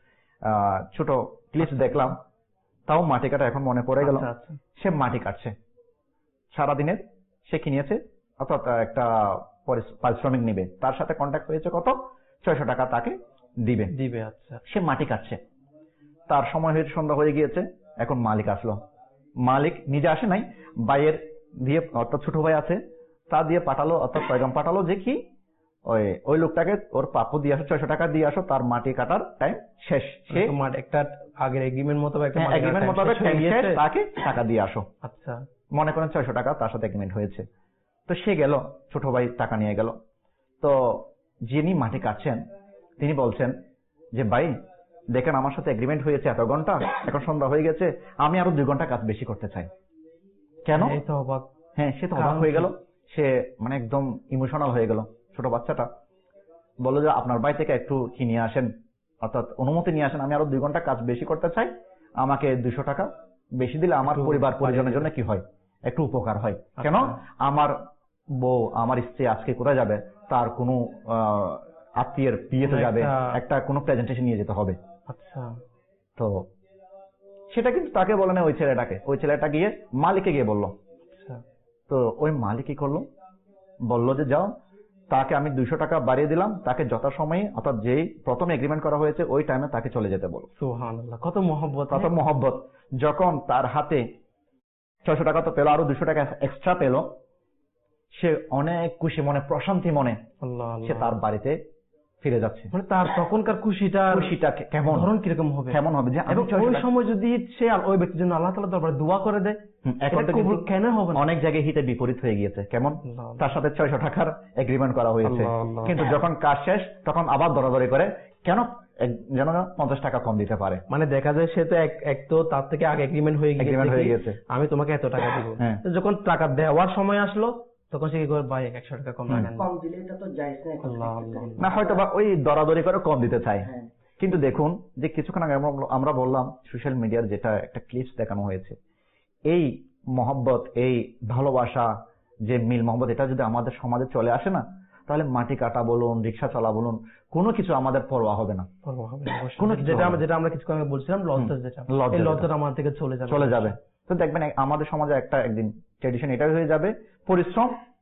ছোট ক্লিপ দেখলাম, তাও মাটি কাটা এখন মনে পড়ে গেল। সে মাটি কাটছে সারাদিনের, সে কিনেছে, অর্থাৎ একটা পারিশ্রমিক নিবে, তার সাথে কন্ট্যাক্ট হয়েছে কত, 600 টাকা তাকে দিবে। আচ্ছা, সে মাটি কাটছে, তার সময় হয়েছে, সন্ধ্যা হয়ে গিয়েছে, এখন মালিক আসলো। মালিক নিজে আসে নাই, ভাইয়ের দিয়ে, অর্থাৎ ছোট ভাই আছে, তা দিয়ে পাঠালো, অর্থাৎ পয়গাম পাঠালো যে কি ওই লোকটাকে ওর প্রাপ্য দিয়ে আসো, 600 টাকা দিয়ে আসো, তার মাটি কাটার টাইম শেষ। সে একটা আগের এগ্রিমেন্ট মতো তাকে টাকা দিয়ে আসো। আচ্ছা, মনে করেন 600 টাকা তার সাথে এগ্রিমেন্ট হয়েছে। তো সে গেল, ছোট ভাই টাকা নিয়ে গেল। তো যিনি মাটি কাটছেন তিনি বলছেন যে ভাই দেখেন আমার সাথে এগ্রিমেন্ট হয়েছে এত ঘন্টা, এখন সন্ধ্যা হয়ে গেছে, আমি আরো 2 ঘন্টা কাজ বেশি করতে চাই। কেন? হ্যাঁ, সে তো অবাক হয়ে গেল, সে মানে একদম ইমোশনাল হয়ে গেল। ছোট বাচ্চাটা বললো যে আপনার ভাই থেকে একটু কি নিয়ে আসেন, অর্থাৎ অনুমতি নিয়ে আসেন, আমি আরো 2 ঘন্টা কাজ বেশি করতে চাই, আমাকে 200 টাকা বেশি দিলে আমার পরিবার পরিজনের জন্য কি হয়, একটু উপকার হয়। কেন? আমার বউ, আমার স্ত্রী আজকে কোথায় যাবে, তার কোনো আত্মীয়ের বিয়েতে যাবে, একটা কোনো প্রেজেন্টেশন নিয়ে যেতে হবে। আচ্ছা, তো সেটা কিন্তু তাকে বলে না, ওই ছেলেটা গিয়ে মালিককে গিয়ে বললো। তো ওই মালিক কি করলো, বললো যে যাও, তাকে আমি 200 টাকা বাড়িয়ে দিলাম, তাকে যথাসময়ে, অর্থাৎ যেই প্রথমে এগ্রিমেন্ট করা হয়েছে ওই টাইমে তাকে চলে যেতে বলো। সুবহানাল্লাহ, কত মহব্বত, কত মহব্বত। যখন তার হাতে 600 টাকা তো পেলো, আরো 200 টাকা এক্সট্রা পেলো, সে অনেক খুশি মনে, প্রশান্তি মনে সে তার বাড়িতে ফিরে যাচ্ছে। মানে তার তখনকার খুশিটা কেমন, ধরুন কিরকম হবে, কেমন হবে যে ওই সময় যদি সে ওই ব্যক্তির জন্য আল্লাহ তাআলার দরবারে দোয়া করে দেয়, এখন তো কেন হবে না? অনেক জায়গায় হিতে বিপরীত হয়ে গিয়েছে। কেমন? তার সাথে 600 টাকার এগ্রিমেন্ট করা হয়েছে, কিন্তু যখন কাজ শেষ তখন আবার দরাদরি করে, কেন যেন 50 টাকা কম দিতে পারে। মানে দেখা যায় সে তো এক তো তার থেকে আগে এগ্রিমেন্ট হয়ে গিয়েছে, আমি তোমাকে এত টাকা দিব। যখন টাকা দেওয়ার সময় আসলো তখন সে কি করে, ভাই 100 টাকা কম লাগেন, কম দিলে এটা তো জায়েজ না, হয়তো বা ওই দরাদরি করে কম দিতে চায়। কিন্তু দেখুন যে কিছুক্ষণ আগে আমরা বললাম সোশ্যাল মিডিয়ার যেটা একটা ক্লিপস দেখানো হয়েছে, এই মহব্বত, এই ভালোবাসা, যে মিল মহব্বত, এটা যদি আমাদের সমাজে চলে আসে না, তাহলে মাটি কাটা বলুন, রিক্সা চলা বলুন, কোনো কিছু আমাদের পরোয়া হবে না। কোনো যেটা আমরা কিছুক্ষণ আগে বলছিলাম, লজ্জাটা আমাদের থেকে চলে যাবে। তো দেখবেন আমাদের সমাজে একদিন ট্রেডিশন এটাই হয়ে যাবে, পরিশ্রম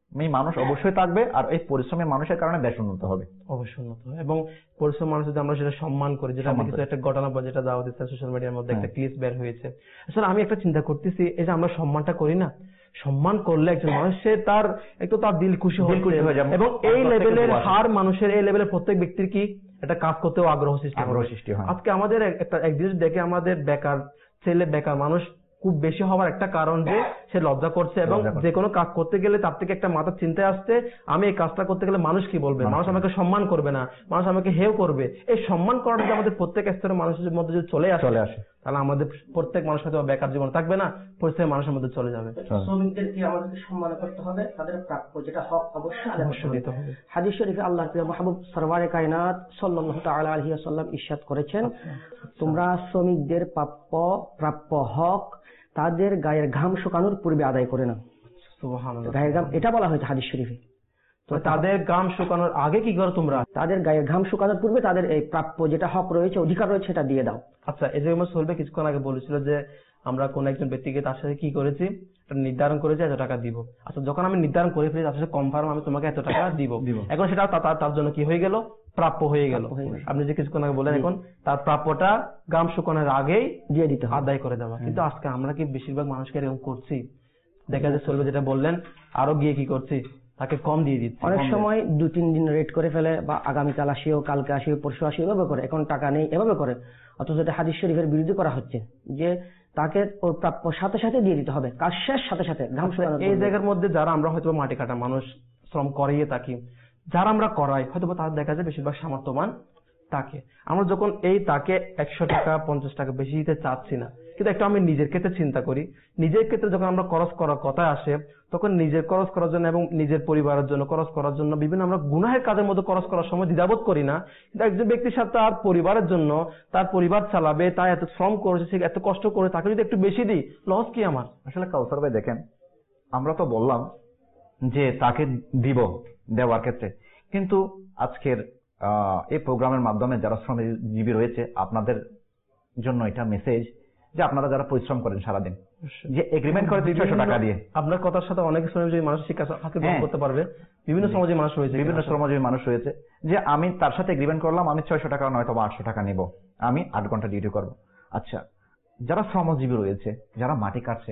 মানুষ অবশ্যই থাকবে, আর এই পরিশ্রমী মানুষের কারণে দেশ উন্নত হবে। অবশ্যই উন্নত হবে। এবং পরিশ্রম মানুষ যদি আমরা সেটা সম্মান করি, যেটা আমি কিছু একটা ঘটনা বা যেটা দাওয়াত ইসলাম সোশ্যাল মিডিয়ার মধ্যে একটা ক্লিপ বের হয়েছে, আসলে আমি একটা চিন্তা করতেছি, এই যে আমরা সম্মানটা করি না, সম্মান করলে একজন মানুষ সে তার একটু তার দিল খুশি হয়ে যাবে, এবং এই লেভেলের হার মানুষের, এই লেভেলের প্রত্যেক ব্যক্তির কি একটা কাজ করতেও আগ্রহ সৃষ্টি হয়। আজকে আমাদের এক জিনিস দেখে আমাদের বেকার ছেলে, বেকার মানুষ খুব বেশি হওয়ার একটা কারণ যে সে লজ্জা করছে, এবং যে কোনো কাজ করতে গেলে তার থেকে একটা মাথার চিন্তায় আসছে, আমি এই কাজটা করতে গেলে মানুষ কি বলবে, মানুষ আমাকে সম্মান করবে না, মানুষ আমাকে হেয় করবে। এই সম্মান করাটা যদি আমাদের প্রত্যেক স্তরের মানুষের মধ্যে যদি চলে আসে, তাহলে আমাদের প্রত্যেক মানুষ হয়তো বেকার জীবন থাকবে না, প্রত্যেক মানুষের মধ্যে চলে যাবে। শ্রমিকদেরকে আমাদেরকে সম্মান করতে হবে, তাদের প্রাপ্য যেটা হক অবশ্যই দিতে হবে। হাদিস শরীফে আল্লাহর প্রিয় মাহবুব সরওয়ারে কায়নাত সাল্লাল্লাহু তাআলা আলাইহি ওয়াসাল্লাম ইরশাদ করেছেন, তোমরা শ্রমিকদের প্রাপ্য হক তাদের গায়ের ঘাম শুকানোর পূর্বে আদায় করে নাও। সুবহানাল্লাহ। গায়ের ঘাম এটা বলা হয়েছে হাদিস শরীফে। তো তাদের ঘাম শুকানোর আগে কি করো তোমরা? তাদের গায়ের ঘাম শুকানোর পূর্বে তাদের এই প্রাপ্য যেটা হক রয়েছে, অধিকার রয়েছে, সেটা দিয়ে দাও। আচ্ছা, এই যে সোহেল ভাই কিছুক্ষণ আগে বলেছিল যে আমরা কোন একজন ব্যক্তিকে তার সাথে কি করেছি, নির্ধারণ করেছি এত টাকা দিব। আচ্ছা, যখন আমি নির্ধারণ করে ফেলেছি তার সাথে কনফার্ম আমি তোমাকে এত টাকা দিব, এখন সেটা তার জন্য কি হয়ে গেল, প্রাপ্য হয়ে গেল। আপনি যে কিছুক্ষণ আগে বলেন, এখন তার প্রাপ্যটা ঘাম শুকানোর আগেই দিয়ে দিতে, আদায় করে দেওয়া। কিন্তু আজকে আমরা কি বেশিরভাগ মানুষকে এরকম করছি? দেখা যায় সোহেল ভাই যেটা বললেন, আরো গিয়ে কি করছি, তাকে কম দিয়ে দিচ্ছে। অনেক সময় 2-3 দিন রেট করে ফেলে, বা আগামীকাল আসিও, কালকে আসিও, পরশু আসিও, এভাবে করে, এখন টাকা নেই, এভাবে করে। অথচ এটা হাদিস শরীফের বিরুদ্ধে করা হচ্ছে যে তাকে ওর প্রাপ্য সাথে সাথে দিয়ে দিতে হবে, কাজ শেষ সাথে সাথে ঘাম শুকানো। এই জায়গার মধ্যে যারা আমরা হয়তো মাটি কাটা মানুষ শ্রম করিয়ে থাকি, যারা আমরা করাই, হয়তো তার দেখা যায় বেশিরভাগ সামর্থ্যবান তাকে। আমরা যখন তাকে 100 টাকা 50 টাকা বেশি দিতে চাচ্ছি না, কিন্তু একটা আমি নিজের ক্ষেত্রে চিন্তা করি, নিজের ক্ষেত্রে যখন আমরা খরচ করার কথা আসে, তখন নিজের খরচ করার জন্য এবং নিজের পরিবারের জন্য খরচ করার জন্য বিভিন্ন আমরা গুনাহের কাজের মধ্যে খরচ করার সময় দ্বিধাবোধ করি না। কিন্তু একজন ব্যক্তির সাথে তার পরিবারের জন্য, তার পরিবার চালাবে, তাই এত শ্রম করেছে, সে এত কষ্ট করে, তাকে যদি একটু বেশি দিই, লস কি আমার? আসলে কাউসার ভাই দেখেন, আমরা তো বললাম যে তাকে দিব দেওয়ার ক্ষেত্রে, কিন্তু আজকের এই প্রোগ্রামের মাধ্যমে যারা শ্রমজীবী রয়েছে, আপনাদের জন্য এটা মেসেজ যে আপনারা যারা পরিশ্রম করেন সারাদিন, যে এগ্রিমেন্ট করে 600 টাকা দিয়ে, আপনার কথার সাথে অনেক শ্রমজীবী মানুষ শিক্ষা গ্রহণ করতে পারবে। বিভিন্ন শ্রমজীবী মানুষ রয়েছে যে আমি তার সাথে এগ্রিমেন্ট করলাম, আমি 600 টাকা নয়তো 800 টাকা নিব, আমি 8 ঘন্টা ডিউটি করব। আচ্ছা, যারা শ্রমজীবী রয়েছে, যারা মাটি কাটছে,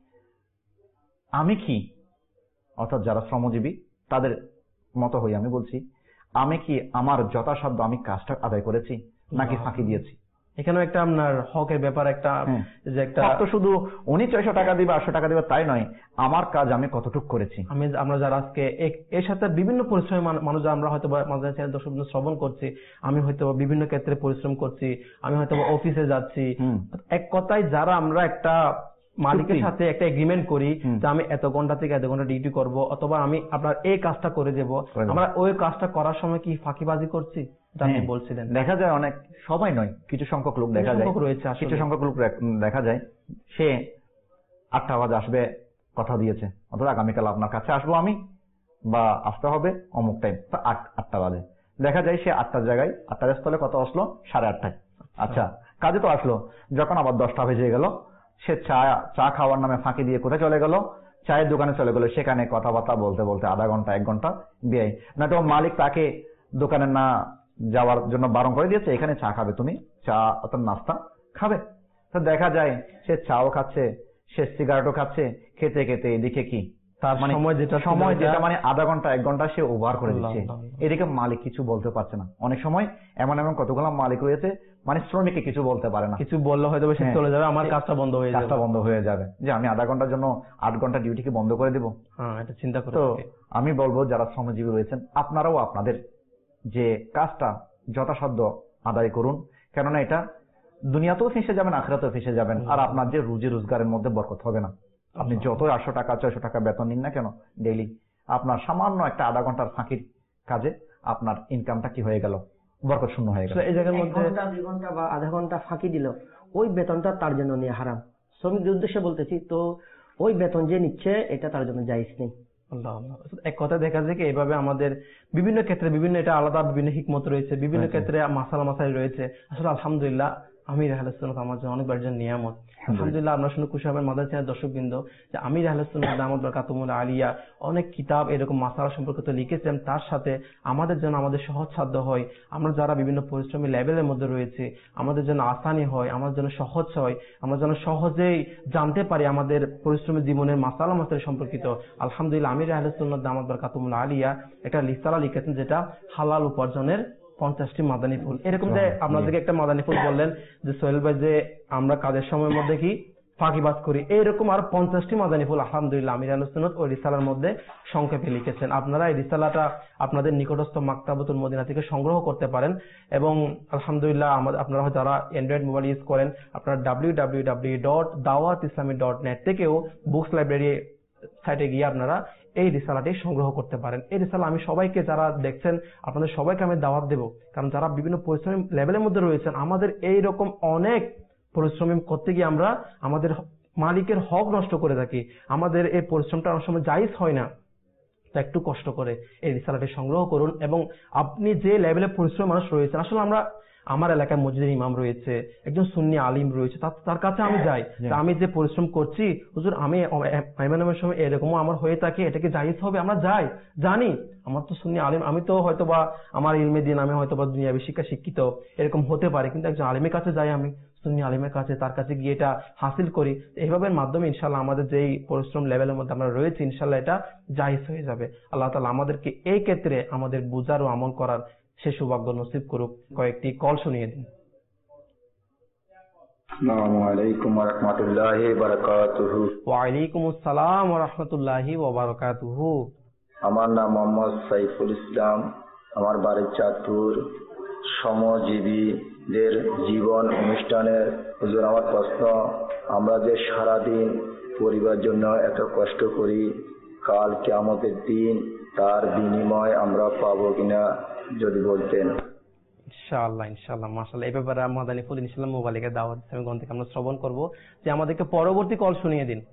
আমি কি, অর্থাৎ যারা শ্রমজীবী তাদের মতো হই, আমি বলছি, আমি কি আমার যথাসাধ্য আমি কাজটা আদায় করেছি নাকি ফাঁকি দিয়েছি? এখানেও একটা আপনার হকের ব্যাপার, একটা যে একটা শুধু উনি 600 টাকা দিবে 800 টাকা দিবে তাই নয়, আমার কাজ আমি কতটুকু করেছি। আমরা যারা আজকে এর সাথে বিভিন্ন পরিশ্রমী মানুষ, আমরা হয়তো দর্শক শ্রবণ করছি, আমি হয়তো বিভিন্ন ক্ষেত্রে পরিশ্রম করছি, আমি হয়তো অফিসে যাচ্ছি, এক কথায় যারা আমরা একটা মালিকের সাথে একটা এগ্রিমেন্ট করি যে আমি এত ঘন্টা থেকে এত ঘন্টা ডিউটি করব, অথবা আমি আপনার এই কাজটা করে দেব, আমরা ওই কাজটা করার সময় কি ফাঁকিবাজি করছি? বলছিলেন দেখা যায় অনেক, সবাই নয়, কিছু সংখ্যক লোক দেখা যায়, কিছু সংখ্যক লোক দেখা যায় সে 8টা বাজে আসবে, কথা দিয়েছে, অথবা আগামীকাল আপনার কাছে আসবো আমি, বা আসতে হবে অমুক টাইম, 8টা বাজে। দেখা যায় সে 8টার জায়গায় 8টার স্থলে কত আসলো, 8:30টায়। আচ্ছা, কাজে তো আসলো, যখন আবার 10টা বেজে গেল, সে চা খাওয়ার নামে ফাঁকি দিয়ে কোথায় চলে গেল, চায়ের দোকানে চলে গেল, সেখানে কথাবার্তা বলতে বলতে আধা ঘন্টা 1 ঘন্টা ব্যয়। না তো মালিক তাকে দোকানে না যাওয়ার জন্য বারণ করে দিয়েছে, এখানে চা খাবে, তুমি চা অর্থাৎ নাস্তা খাবে। তো দেখা যায় সে চাও খাচ্ছে, সে সিগারেটও খাচ্ছে, খেতে খেতে এদিকে কি তার সময় যেটা মানে আধা ঘন্টা 1 ঘন্টা সে ওভার করে দিচ্ছে। এদিকে মালিক কিছু বলতে পারছে না। অনেক সময় এমন কতগুলো মালিক রয়েছে, মানে শ্রমিককে কিছু বলতে পারে না, কিছু বললে হয়তো সে চলে যাবে, আমার কাজটা বন্ধ হয়ে যাবে, যে আমি আধা ঘন্টার জন্য 8 ঘন্টা ডিউটিকে বন্ধ করে দিব। এটা চিন্তা করে। তো আমি বলবো যারা শ্রমজীবী রয়েছেন, আপনারাও আপনাদের যে কাজটা যথাসাধ্য আদায় করুন, কেননা এটা দুনিয়াতেও ফেঁসে যাবেন, আখিরাতেও ফেঁসে যাবেন, আর আপনার যে রুজি রোজগারের মধ্যে বরকত হবে না। আপনি যতই 800 টাকা 600 টাকা বেতন নিন না কেন ডেইলি, আপনার সামান্য একটা আধা ঘন্টার ফাঁকির কাজে আপনার ইনকামটা কি হয়ে গেল, বরকত শূন্য হয়ে গেল। এই জায়গার মধ্যে 2 ঘন্টা বা আধা ঘন্টা ফাঁকি দিল, ওই বেতনটা তার জন্য নিয়ে হারাম। শ্রমিকদের উদ্দেশ্যে বলতেছি, তো ওই বেতন যে নিচ্ছে এটা তার জন্য জায়েজ নেই। এক কথা দেখা যায় কি, এইভাবে আমাদের বিভিন্ন ক্ষেত্রে বিভিন্ন, এটা আলাদা বিভিন্ন হিকমত রয়েছে, বিভিন্ন ক্ষেত্রে মাসালা রয়েছে। আসলে আলহামদুলিল্লাহ আমির আহলে সুন্নাত আমার জন্য অনেক বড় একজন নিয়ামত। আলহামদুলিল্লাহ, আপনারা শুনে খুশি হবেন মাদানী চ্যানেল দর্শকবৃন্দ যে আমির আহলে সুন্নাত দামাত বারাকাতুহুল আলিয়া অনেক কিতাব এরকম মাসালা সম্পর্কিত লিখেছেন। তার সাথে আমাদের জন্য আমাদের সহজ সাধ্য হয়, আমরা যারা বিভিন্ন পরিশ্রমী লেভেলের মধ্যে রয়েছে আমাদের জন্য আসানি হয়, আমাদের জন্য সহজ হয়, আমরা যেন সহজেই জানতে পারি আমাদের পরিশ্রমী জীবনের মাসালা সম্পর্কিত। আলহামদুলিল্লাহ, আমির আহলে সুন্নাত দামাত বারাকাতুহুল আলিয়া একটা রিসালা লিখেছেন যেটা হালাল উপার্জনের 50টি মাদানী ফুল। এরকম যে আপনাদেরকে একটা মাদানী ফুল বললেন যে সোহেল ভাই যে আমরা কাজের সময়ের মধ্যে কি ফাঁকিবাজ করি, এইরকম আর 50টি মাদানী ফুল আলহামদুলিল্লাহ আমির আহলে সুন্নাত ওই রিসালার মধ্যে সংক্ষেপে লিখেছেন। আপনারা এই রিসালাটা আপনাদের নিকটস্থ মাকতাবাতুল মদিনা থেকে সংগ্রহ করতে পারেন এবং আলহামদুলিল্লাহ আপনারা যারা অ্যান্ড্রয়েড মোবাইল ইউজ করেন আপনারা www.dawatislami.net থেকেও বুকস লাইব্রেরি সাইটে গিয়ে আপনারা এই রিসালাটি সংগ্রহ করতে পারেন। এই রিসালা আমি সবাইকে যারা দেখছেন আপনাদের সবাইকে আমি দাওয়াত দেব, কারণ যারা বিভিন্ন পরিশ্রমী লেভেলের মধ্যে রয়েছেন আমাদের এই রকম অনেক পরিশ্রম করতে গিয়ে আমরা আমাদের মালিকের হক নষ্ট করে থাকি, আমাদের এই পরিশ্রমটা অনেক সময় জায়েজ হয় না। তো একটু কষ্ট করে এই রিসালাটি সংগ্রহ করুন এবং আপনি যে লেভেলে পরিশ্রম মানুষ রয়েছেন, আসলে আমরা আমার এলাকায় মসজিদের ইমাম রয়েছে, একজন সুন্নি আলিম রয়েছে, তার কাছে আমি যাই, আমি যে পরিশ্রম করছি হুজুর আমি ইমামের সময় এরকমও আমার হয়ে থাকে, এটা কি জায়েজ হবে? আমরা যাই, জানি আমার তো সুন্নি আলিম, আমি তো হয়তো বা আমার ইলমে দিন আমি হয়তো বা দুনিয়াবী শিক্ষা শিক্ষিত এরকম হতে পারে, কিন্তু একজন আলিমের কাছে যাই, আমি সুন্নি আলিমের কাছে, তার কাছে গিয়ে এটা হাসিল করি। এইভাবে মাধ্যমে ইনশাল্লাহ আমাদের যেই পরিশ্রম লেভেলের মধ্যে আমরা রয়েছি ইনশাল্লাহ এটা জায়েজ হয়ে যাবে। আল্লাহ তাআলা আমাদেরকে এই ক্ষেত্রে আমাদের বুঝার ও আমল করার সে সৌভাগ্য নসিব করুক। কয়েকটি কল শুনিয়ে দিন। আসসালামু আলাইকুম ওয়া রাহমাতুল্লাহি ওয়া বারাকাতুহু। ওয়া আলাইকুম আসসালাম ওয়া রাহমাতুল্লাহি ওয়া বারাকাতুহু। আমার নাম মোহাম্মদ সাইফুল ইসলাম, আমার বাড়ি চাঁদপুর। শ্রমজীবীদের জীবন অনুষ্ঠানের হুজুর আমার প্রশ্ন, আমরা যে সারাদিন পরিবারের জন্য এত কষ্ট করি, কাল কিয়ামতের দিন তার বিনিময় আমরা পাবো কিনা যদি বলতেন। ইনশাআল্লাহ ইনশাআল্লাহ মাশাআল্লাহ। এই ব্যাপারে মাদানী ফুল ইনশাআল্লাহ মোবাইলের দাওয়াত ইসলামী থেকে আমরা শ্রবণ করব যে আমাদেরকে পরবর্তী কল শুনিয়ে দিন।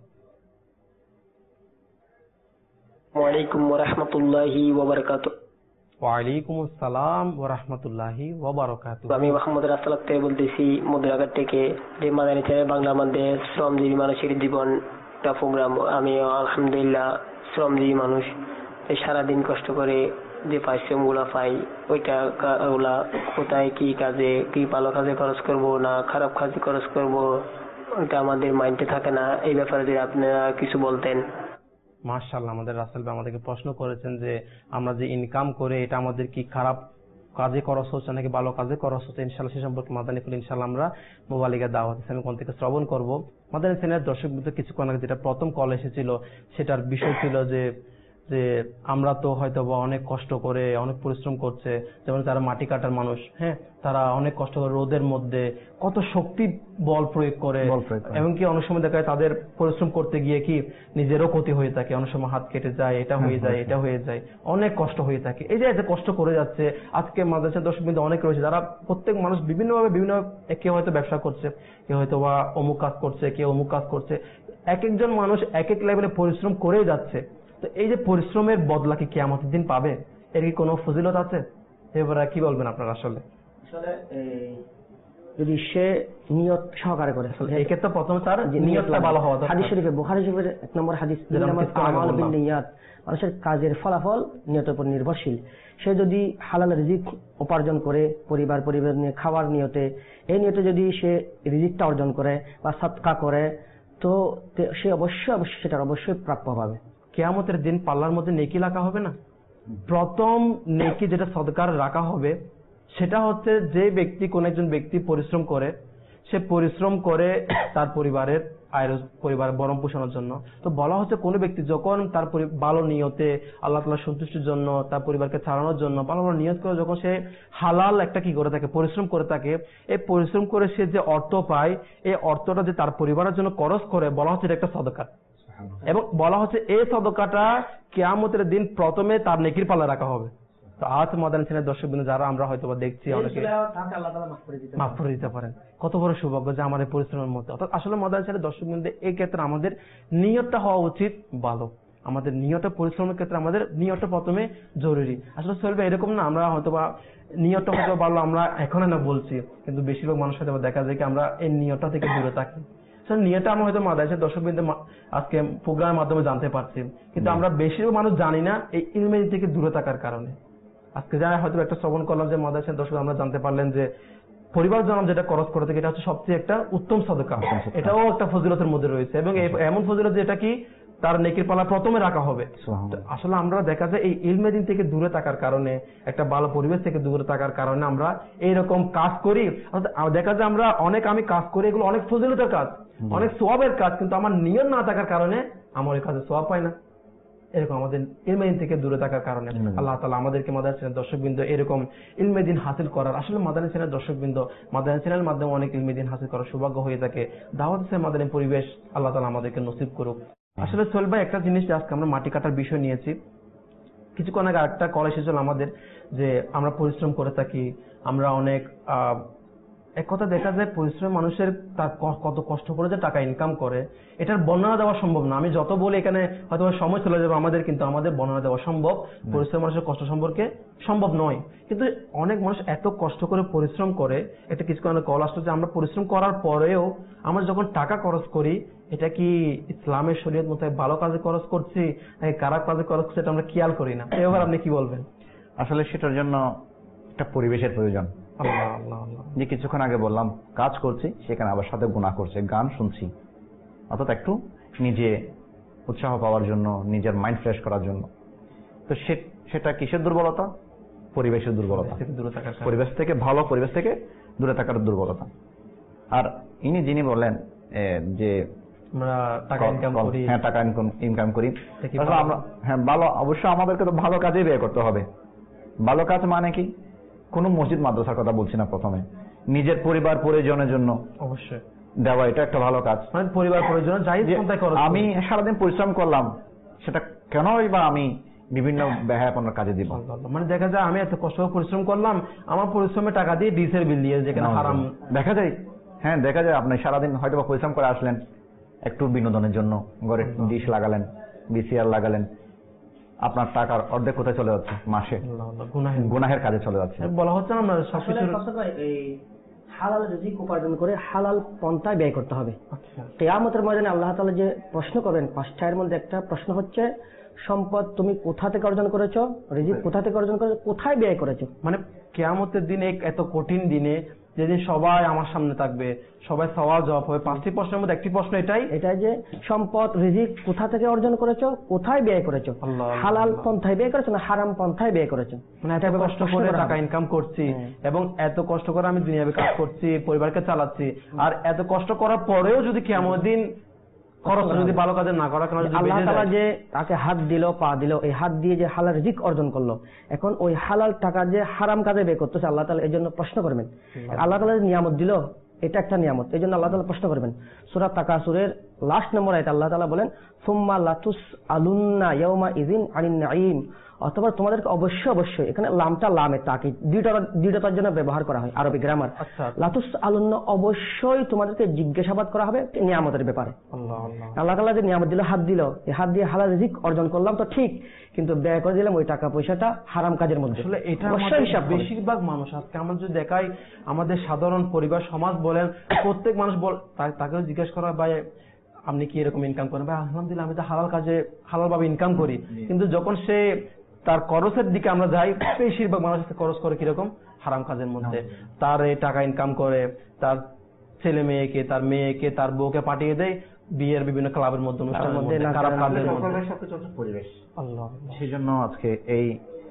ওয়া আলাইকুম ওয়া রাহমাতুল্লাহি ওয়া বারাকাতুহু। ওয়া আলাইকুম আসসালাম ওয়া রাহমাতুল্লাহি ওয়া বারাকাতুহু। আমি মোহাম্মদ রাসেল থেকে বলতেছি মদিনাঘাট থেকে, যে মাদানী চ্যানেল বাংলা মধ্যে শ্রমজীবী মানুষের জীবন একটা প্রোগ্রাম। আমি আলহামদুলিল্লাহ শ্রমজীবী মানুষ, সারাদিন কষ্ট করে যে পারিশ্রম গুলা পাই ওইটা ওগুলা কোথায় কি কাজে, কি ভালো কাজে খরচ করব না খারাপ কাজে খরচ করব ওইটা আমাদের মাইন্ডে থাকে না। এই ব্যাপারে যদি আপনারা কিছু বলতেন। মাশাআল্লাহ, আমাদের রাসেল ভাই আমাদেরকে প্রশ্ন করেছেন যে আমরা যে ইনকাম করে এটা আমাদের কি খারাপ কাজে খরচ হচ্ছে নাকি ভালো কাজে খরচ হচ্ছে। ইনশাআল্লাহ সে সম্পর্কে মাদানী ফুল ইনশাআল্লাহ আমরা মোবাইলের দাওয়াত ইসলামী কোন থেকে শ্রবণ করব। মাদানী চ্যানেলের দর্শকদের কিছুক্ষণ আগে যেটা প্রথম কল এসেছিল সেটার বিষয় ছিল যে আমরা তো হয়তো বা অনেক কষ্ট করে অনেক পরিশ্রম করছে, যেমন যারা মাটি কাটার মানুষ, হ্যাঁ তারা অনেক কষ্ট করে রোদের মধ্যে কত শক্তি বল প্রয়োগ করে, এমনকি অনেক সময় দেখা যায় তাদের পরিশ্রম করতে গিয়ে কি নিজেরও ক্ষতি হয়ে থাকে, অনেক সময় হাত কেটে যায়, এটা হয়ে যায় এটা হয়ে যায়, অনেক কষ্ট হয়ে থাকে। এই যে এত কষ্ট করে যাচ্ছে, আজকে মাদ্রাসার দর্শকবৃন্দ অনেক রয়েছে যারা প্রত্যেক মানুষ বিভিন্নভাবে বিভিন্ন, কেউ হয়তো ব্যবসা করছে, কেউ হয়তো বা অমুক কাজ করছে, কেউ অমুক কাজ করছে, এক একজন মানুষ এক এক লেভেলে পরিশ্রম করেই যাচ্ছে। তো এই যে পরিশ্রমের বদলা কি কিয়ামতের দিন পাবে, এর কি কোনো ফজিলত আছে? এবারে কি বলবেন আপনারা? আসলে যদি সে নিয়ত সহকারে করে, এই ক্ষেত্রে প্রথম তার নিয়তটা ভালো হওয়া দরকার। হাদিস শরীফে বুখারী শরীফের 1 নম্বর হাদিস, আমালু বিন্নিয়াত, মানুষের কাজের ফলাফল নিয়তের উপর নির্ভরশীল। সে যদি হালাল রিজিক উপার্জন করে পরিবার নিয়ে খাওয়ার নিয়তে, এই নিয়তে যদি সে রিজিকটা অর্জন করে বা সাদকা করে, তো সে অবশ্যই সেটার অবশ্যই প্রাপ্য পাবে। কিয়ামতের দিন পাল্লার মধ্যে নেকি রাখা হবে না? প্রথম নেকি যেটা সদকার রাখা হবে সেটা হচ্ছে যে ব্যক্তি, কোন একজন ব্যক্তি পরিশ্রম করে, সে পরিশ্রম করে তার পরিবারের পরিবারের ভরণ পোষণের জন্য। তো বলা হচ্ছে কোন ব্যক্তি যখন তার ভালো নিয়তে আল্লাহ তাআলার সন্তুষ্টির জন্য, তার পরিবারকে চালানোর জন্য ভালো ভালো নিয়ত করে যখন সে হালাল একটা কি করে থাকে, পরিশ্রম করে থাকে, এই পরিশ্রম করে সে যে অর্থ পায়, এই অর্থটা যে তার পরিবারের জন্য খরচ করে, বলা হচ্ছে এটা একটা সদকা। এবং বলা হচ্ছে এই সদকাটা কিয়ামতের দিন প্রথমে তার নেকির পাল্লা রাখা হবে। তো আজ মাদানী চ্যানেলের দর্শকবৃন্দ যারা আমরা হয়তো দেখছি অনেকে মাফ করে দিতে পারেন, কত বড় সৌভাগ্য যে আমাদের পরিশ্রমের মধ্যে। অর্থাৎ আসলে মাদানী চ্যানেলের দর্শকবৃন্দ এই ক্ষেত্রে আমাদের নিয়তটা হওয়া উচিত ভালো। আমাদের নিয়ত পরিশ্রমের ক্ষেত্রে আমাদের নিয়তটা প্রথমে জরুরি। আসলে চলবে এরকম না আমরা হয়তোবা নিয়তটা হয়তো ভালো আমরা এখন না বলছি, কিন্তু বেশিরভাগ মানুষ হয়তো দেখা যায় কি আমরা এই নিয়তটা থেকে দূরে থাকি। নিয়তটা আমরা হয়তো মাদ্রাসার দর্শকবৃন্দ আজকে প্রোগ্রামের মাধ্যমে জানতে পারছি, কিন্তু আমরা বেশিরভাগ মানুষ জানি না এই ইলমের থেকে দূরে থাকার কারণে। আজকে যারা হয়তো একটা শ্রবণ করলাম যে মাদ্রাসার দর্শক আমরা জানতে পারলেন যে পরিবার জনম যেটা খরচ করে থাকে এটা হচ্ছে সবচেয়ে একটা উত্তম সাদকা, এটাও একটা ফজিলতের মধ্যে রয়েছে এবং এমন ফজিলত যেটা কি তার নেকির পালা প্রথমে রাখা হবে। আসলে আমরা দেখা যায় এই ইলমে দিন থেকে দূরে থাকার কারণে, একটা ভালো পরিবেশ থেকে দূরে থাকার কারণে আমরা এইরকম কাজ করি। দেখা যায় আমরা আমি কাজ করি, এগুলো অনেক ফজিলতের কাজ, অনেক সওয়াবের কাজ, কিন্তু আমার নিয়ত না থাকার কারণে আমার এই কাজে সওয়াব পাই না। এরকম আমাদের ইলমে দিন থেকে দূরে থাকার কারণে আল্লাহ তাআলা আমাদেরকে মাদানী চ্যানেল দর্শকবৃন্দ এরকম ইলমে দিন হাসিল করার, আসলে মাদানী চ্যানেল দর্শকবৃন্দ মাদানী চ্যানেলের মাধ্যমে অনেক ইলমে দিন হাসিল করার সৌভাগ্য হয়ে থাকে। দাওয়াত ইসলাম মাদানী পরিবেশ আল্লাহ তাআলা আমাদেরকে নসিব করুক। আসলে সোহেল ভাই একটা জিনিস আজকে আমরা মাটি কাটার বিষয় নিয়েছি, কিছুক্ষণ আগে একটা কল এসেছিল আমাদের যে আমরা পরিশ্রম করে থাকি, আমরা অনেক এক কথা দেখা যায় পরিশ্রম মানুষের তার কত কষ্ট করে যে টাকা ইনকাম করে এটার বর্ণনা দেওয়া সম্ভব না। আমি যত বলি এখানে হয়তো সময় চলে যাবে আমাদের, কিন্তু আমাদের বর্ণনা দেওয়া সম্ভব পরিশ্রম মানুষের কষ্ট সম্পর্কে সম্ভব নয়। কিন্তু অনেক মানুষ এত কষ্ট করে পরিশ্রম করে, এটা কিছুক্ষণ কল আসলো যে আমরা পরিশ্রম করার পরেও আমরা যখন টাকা খরচ করি এটা কি ইসলামের শরীয়ত মোতাবেক ভালো কাজে খরচ করছি নাকি খারাপ কাজে খরচ করছি এটা আমরা খেয়াল করি না। এবার আপনি কি বলবেন? আসলে সেটার জন্য একটা পরিবেশের প্রয়োজন। যে কিছুক্ষণ আগে বললাম কাজ করছি সেখানে আবার সাথে গুনাহ করছে, গান শুনছি, অর্থাৎ একটু নিজে উৎসাহ পাওয়ার জন্য, নিজের মাইন্ড ফ্রেশ করার জন্য। তো সেটা কিসের দুর্বলতা? পরিবেশের দুর্বলতা, পরিবেশ থেকে ভালো পরিবেশ থেকে দূরে থাকার দুর্বলতা। আর যিনি বললেন যে আমরা টাকা ইনকাম করি, টাকা ইনকাম করি, আমরা ভালো, অবশ্যই আমাদেরকে তো ভালো কাজে ব্যয় করতে হবে। ভালো কাজ মানে কি? কোন মসজিদ মাদ্রাসার কথা বলছি না, প্রথমে নিজের পরিবার পরিজনের জন্য অবশ্যই দেওয়া, এটা একটা ভালো কাজ। মানে পরিবার পরিজন আমি সারাদিন পরিশ্রম করলাম, সেটা কেনই বা আমি বিভিন্ন ব্যয়াপনার কাজে দিব? মানে দেখা যায় আমি এত কষ্ট পরিশ্রম করলাম, আমার পরিশ্রমের টাকা দিয়ে ডিসের বিল দিয়ে, যেখানে হারাম। দেখা যায় দেখা যায় আপনি সারাদিন হয়তো বা পরিশ্রম করে আসলেন, একটু বিনোদনের জন্য ঘরে ডিশ লাগালেন, ভিসিআর লাগালেন, আপনার টাকার অর্ধেক কোথায় চলে যাচ্ছে? মাসে গুনাহের কাজে চলে যাচ্ছে। বলা হচ্ছে না সবকিছু হালাল রিজিক উপার্জন করে হালাল পন্থায় ব্যয় করতে হবে। কিয়ামতের ময়দানে আল্লাহ তাআলা যে প্রশ্ন করবেন, পাঁচটা এর মধ্যে একটা প্রশ্ন হচ্ছে সম্পদ তুমি কোথা থেকে অর্জন করেছো, রিজিক কোথা থেকে অর্জন করেছো, কোথায় ব্যয় করেছো। মানে কিয়ামতের দিনে এত কঠিন দিনে যেদিন সবাই আমার সামনে থাকবে, সবাই সওয়াল জবাব হবে, 5টি প্রশ্নের মধ্যে একটি প্রশ্ন এটাই যে সম্পদ রিজিক কোথা থেকে অর্জন করেছো, কোথায় ব্যয় করেছো, হালাল পন্থায় ব্যয় করেছো না হারাম পন্থায় ব্যয় করেছো। মানে এত কষ্ট করে টাকা ইনকাম করছি এবং এত কষ্ট করে আমি দুনিয়াবে কাজ করছি, পরিবারকে চালাচ্ছি, আর এত কষ্ট করার পরেও যদি কিয়ামতের দিন খরচ যদি ভালো কাজে না করা, আল্লাহ তাআলা যে তাকে হাত দিল, পা দিল, এই হাত দিয়ে যে হালাল রিজিক অর্জন করলো, এখন ওই হালাল টাকা যে হারাম কাজে ব্যয় করতেছে আল্লাহ তাআলা এই জন্য প্রশ্ন করবেন। আল্লাহ তাআলা যে নিয়ামত দিল এটা একটা নিয়ামত, এই জন্য আল্লাহ তাআলা প্রশ্ন করবেন। সূরা তাকাসুরের লাস্ট নম্বর আয়াতে আল্লাহ তাআলা বলেন সুম্মা লাতুসআলুন্না ইয়াউমা ইযিন আনিন নাঈম, অথবা তোমাদেরকে অবশ্যই, এখানে লামটা লামে তাকিদ, দুইটার জন্য ব্যবহার করা হয় আরবি গ্রামার। লাতুসআলুন্না অবশ্যই তোমাদেরকে জিজ্ঞাসাবাদ করা হবে নিয়ামতের ব্যাপারে। আল্লাহ তাআলা যে নিয়ামত দিল, হাত দিল, এই হাত দিয়ে হালাল রিজিক অর্জন করলাম তো ঠিক, কিন্তু ব্যয় করে দিলাম ওই টাকা পয়সাটা হারাম কাজের মধ্যে। আসলে এটা বেশিরভাগ মানুষ আজকে আমরা যদি দেখাই, আমাদের সাধারণ পরিবার সমাজ বলেন, প্রত্যেক মানুষ তাকেও জিজ্ঞেস করা ভাই আপনি কি এরকম ইনকাম করেন? ভাই আলহামদুলিল্লাহ আমি তো হালাল কাজে হালাল ভাবে ইনকাম করি। কিন্তু যখন সে তার খরচের দিকে আমরা যাই, বেশিরভাগ মানুষ খরচ করে কিরকম? হারাম কাজের মধ্যে। তার এই টাকা ইনকাম করে তার ছেলে মেয়েকে, তার মেয়েকে, তার বউকে পাঠিয়ে দেয় বিয়ের বিভিন্ন ক্লাবের মধ্যে, অনুষ্ঠানের মধ্যে, খারাপ কাজের মধ্যে পরিবেশ। সেই জন্য আজকে এই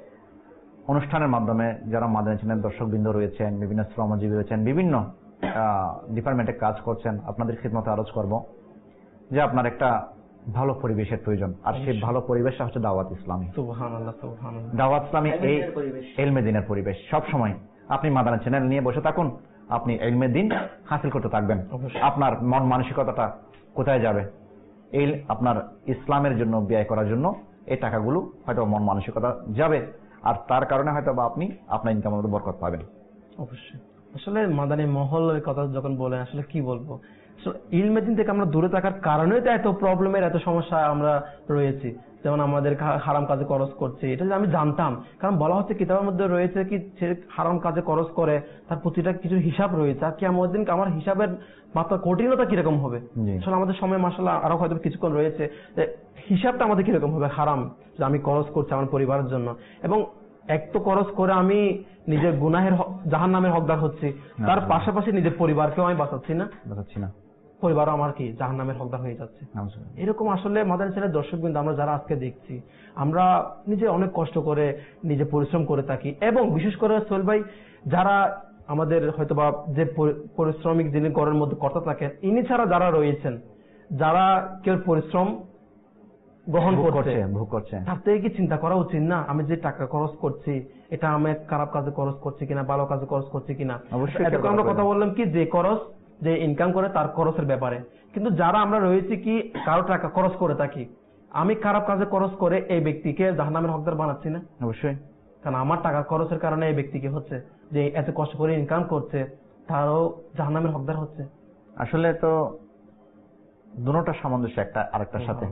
অনুষ্ঠানের মাধ্যমে যারা মাদানী চ্যানেল দর্শকবৃন্দ রয়েছেন, বিভিন্ন শ্রমজীবী রয়েছেন, বিভিন্ন ডিপার্টমেন্টে কাজ করছেন, আপনাদের খিদমতে আরজ করব যে আপনার একটা ভালো পরিবেশের প্রয়োজন। আর সেই ভালো পরিবেশটা হচ্ছে দাওয়াত ইসলামী। সুবহানাল্লাহ, সুবহানাল্লাহ। দাওয়াত ইসলামী এই ইলমে দ্বীনের পরিবেশ। সব সময় আপনি মাদানী চ্যানেল নিয়ে বসে থাকুন, আপনি ইলমে দ্বীন হাসিল করতে থাকবেন। আপনার মন মানসিকতাটা কোথায় যাবে? এই আপনার ইসলামের জন্য ব্যয় করার জন্য এই টাকাগুলো হয়তো মন মানসিকতা যাবে, আর তার কারণে হয়তো বা আপনি আপনার ইনকামের মধ্যে বরকত পাবেন। অবশ্যই। আসলে মাদানী মহলের কথা যখন বলেন, আসলে কি বলবো, ইলমের দিন থেকে আমরা দূরে থাকার কারণেই তো এত প্রবলেমের, এত সমস্যা আমরা রয়েছি। যেমন আমাদের হারাম কাজে খরচ করছে, এটা যদি আমি জানতাম, কারণ বলা হচ্ছে কিতাবের মধ্যে রয়েছে কি সে হারাম কাজে খরচ করে তার প্রতিটা কিছু হিসাব রয়েছে, আর কিয়ামত দিন আমার হিসাবের মাত্রা কঠিনতা কিরকম হবে। আসলে আমাদের সময় মাশাআল্লাহ আরো হয়তো কিছুক্ষণ রয়েছে, যে হিসাবটা আমাদের কিরকম হবে হারাম যে আমি খরচ করছি আমার পরিবারের জন্য, এবং এক তো খরচ করে আমি নিজের গুনাহের জাহান্নামের হকদার হচ্ছি, তার পাশাপাশি নিজের পরিবারকেও আমি বাঁচাচ্ছি না, পরিবারও আমার কি জাহান্নামের হকদার হয়ে যাচ্ছে। এরকম আসলে মাদানী চ্যানেলের দর্শকবৃন্দ আমরা যারা আজকে দেখছি, আমরা নিজে অনেক কষ্ট করে নিজে পরিশ্রম করে থাকি, এবং বিশেষ করে সোহেল ভাই যারা আমাদের হয়তোবা যে পরিশ্রমিক যিনি ঘরের মধ্যে কর্তা থাকেন, ইনি ছাড়া যারা রয়েছেন, যারা কেউ পরিশ্রম গ্রহণ করছে, তার থেকে কি চিন্তা করা উচিত না আমি যে টাকা খরচ করছি এটা আমি খারাপ কাজে খরচ করছি কিনা, ভালো কাজে খরচ করছি কিনা। এতক্ষণ আমরা কথা বললাম কি যে খরচ যে ইনকাম করে তার খরচের ব্যাপারে, কিন্তু যারা আমরা রয়েছি কি কারো টাকা খরচ করে থাকি, আমি খারাপ কাজে খরচ করে এই ব্যক্তিকে জাহান্নামের হকদার বানাচ্ছি না? অবশ্যই, কারণ আমার টাকা খরচের কারণে এই ব্যক্তিকে হচ্ছে যে এত কষ্ট করে ইনকাম করছে তারও জাহান্নামের হকদার হচ্ছে। আসলে তো দুটোটা সামঞ্জস্য একটা আরেকটার সাথে।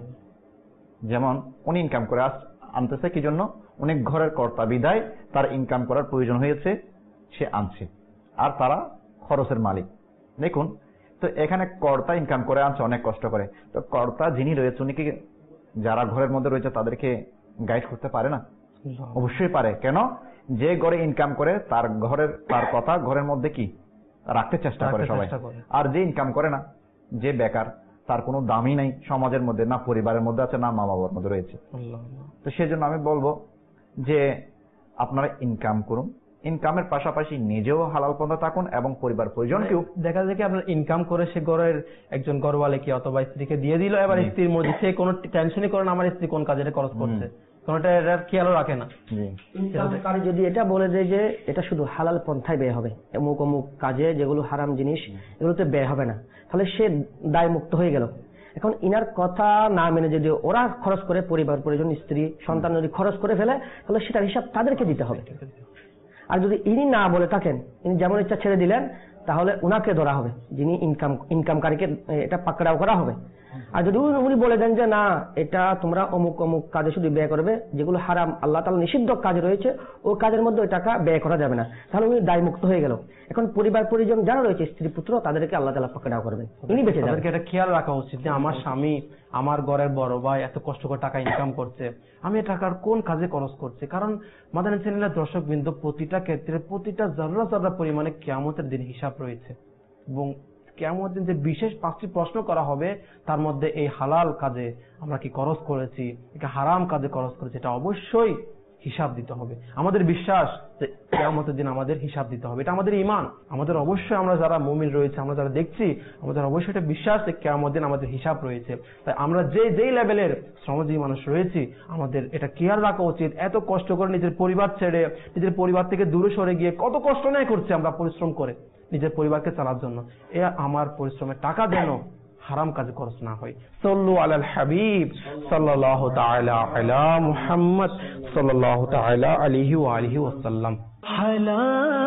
যেমন উনি ইনকাম করে আনতেছে কি জন্য, উনি ঘরের কর্তা বিদায় তার ইনকাম করার প্রয়োজন হয়েছে, সে আনছে, আর তারা খরচের মালিক। দেখুন তো এখানে কর্তা ইনকাম করে আনছে অনেক কষ্ট করে, তো কর্তা যিনি রয়েছে উনি কি যারা ঘরের মধ্যে রয়েছে তাদেরকে গাইড করতে পারে না? অবশ্যই পারে। কেন? যে ঘরে ইনকাম করে তার কথা ঘরের মধ্যে কি রাখতে চেষ্টা করে সবাই, আর যে ইনকাম করে না, যে বেকার, তার কোনো দামই নাই সমাজের মধ্যে, না পরিবারের মধ্যে আছে, না মা বাবার মধ্যে রয়েছে। তো সেজন্য আমি বলবো যে আপনারা ইনকাম করুন, ইনকামের পাশাপাশি নিজেও হালাল পন্থা থাকুন এবং পরিবার পরিজনকেও। দেখা যায় কি আপনার ইনকাম করে সে ঘরের একজন ঘরওয়ালিকে অথবা স্ত্রীকে দিয়ে দিল, এবার স্ত্রীর মধ্যে সে কোনো টেনশনই করে না আমার স্ত্রী কোন কাজে খরচ করছে, কোনটা এটার খেয়ালও রাখে না। ইনকামকারী যদি এটা বলে দেয় যে এটা শুধু হালাল পন্থায় ব্যয় হবে, অমুক অমুক কাজে যেগুলো হারাম জিনিস এগুলোতে ব্যয় হবে না, তাহলে সে দায় মুক্ত হয়ে গেল। এখন ইনার কথা না মেনে যদি ওরা খরচ করে, পরিবার পরিজন স্ত্রী সন্তান যদি খরচ করে ফেলে, তাহলে সেটার হিসাব তাদেরকে দিতে হবে। আর যদি ইনি না বলে থাকেন, ইনি যেমন ইচ্ছা ছেড়ে দিলেন, তাহলে উনাকে ধরা হবে, যিনি ইনকামকারীকে এটা পাকড়াও করা হবে। আর যদি উনি বলে দেন যে না এটা তোমরা অমুক অমুক কাজে শুধু ব্যয় করবে, যেগুলো হারাম আল্লাহ তাআলা নিষিদ্ধ কাজ রয়েছে ওই কাজের মধ্যে ওই টাকা ব্যয় করা যাবে না, তাহলে উনি দায় মুক্ত হয়ে গেল। এখন পরিবার পরিজন যারা রয়েছে স্ত্রী পুত্র তাদেরকে আল্লাহ তাআলা পাকড়াও করবেন, ইনি বেঁচে যাবেন। এটা খেয়াল রাখা উচিত যে আমার স্বামী, আমার ঘরের বড় ভাই এত কষ্ট করে টাকা ইনকাম করছে, আমি টাকার কোন কাজে খরচ করছি। কারণ মাদানী চ্যানেলের দর্শকবৃন্দ প্রতিটা ক্ষেত্রে প্রতিটা জররা পরিমাণে কিয়ামতের দিন হিসাব রয়েছে, এবং কিয়ামতের দিন যে বিশেষ 5টি প্রশ্ন করা হবে তার মধ্যে এই হালাল কাজে আমরা কি খরচ করেছি, এটা হারাম কাজে খরচ করেছি, এটা অবশ্যই হিসাব দিতে হবে। আমাদের বিশ্বাস যে কিয়ামতের দিন আমাদের হিসাব দিতে হবে, এটা আমাদের ঈমান। আমাদের অবশ্যই আমরা যারা মুমিন রয়েছে, আমরা যারা দেখছি, আমাদের অবশ্যই এটা বিশ্বাস যে কিয়ামতের দিন আমাদের হিসাব রয়েছে। তাই আমরা যেই লেভেলের শ্রমজীবী মানুষ রয়েছি, আমাদের এটা খেয়াল রাখা উচিত। এত কষ্ট করে নিজের পরিবার ছেড়ে, নিজের পরিবার থেকে দূরে সরে গিয়ে কত কষ্ট নেই করছে আমরা পরিশ্রম করে নিজের পরিবারকে চালার জন্য, এ আমার পরিশ্রমের টাকা যেন হারাম কাজে খরচ না হয়। সাল্লু আলাল হাবিব সাল্লাল্লাহু তাআলা আলা মুহাম্মদ সাল্লাল্লাহু তাআলা আলাইহি ওয়া আলিহি ওয়াসাল্লাম। হালাল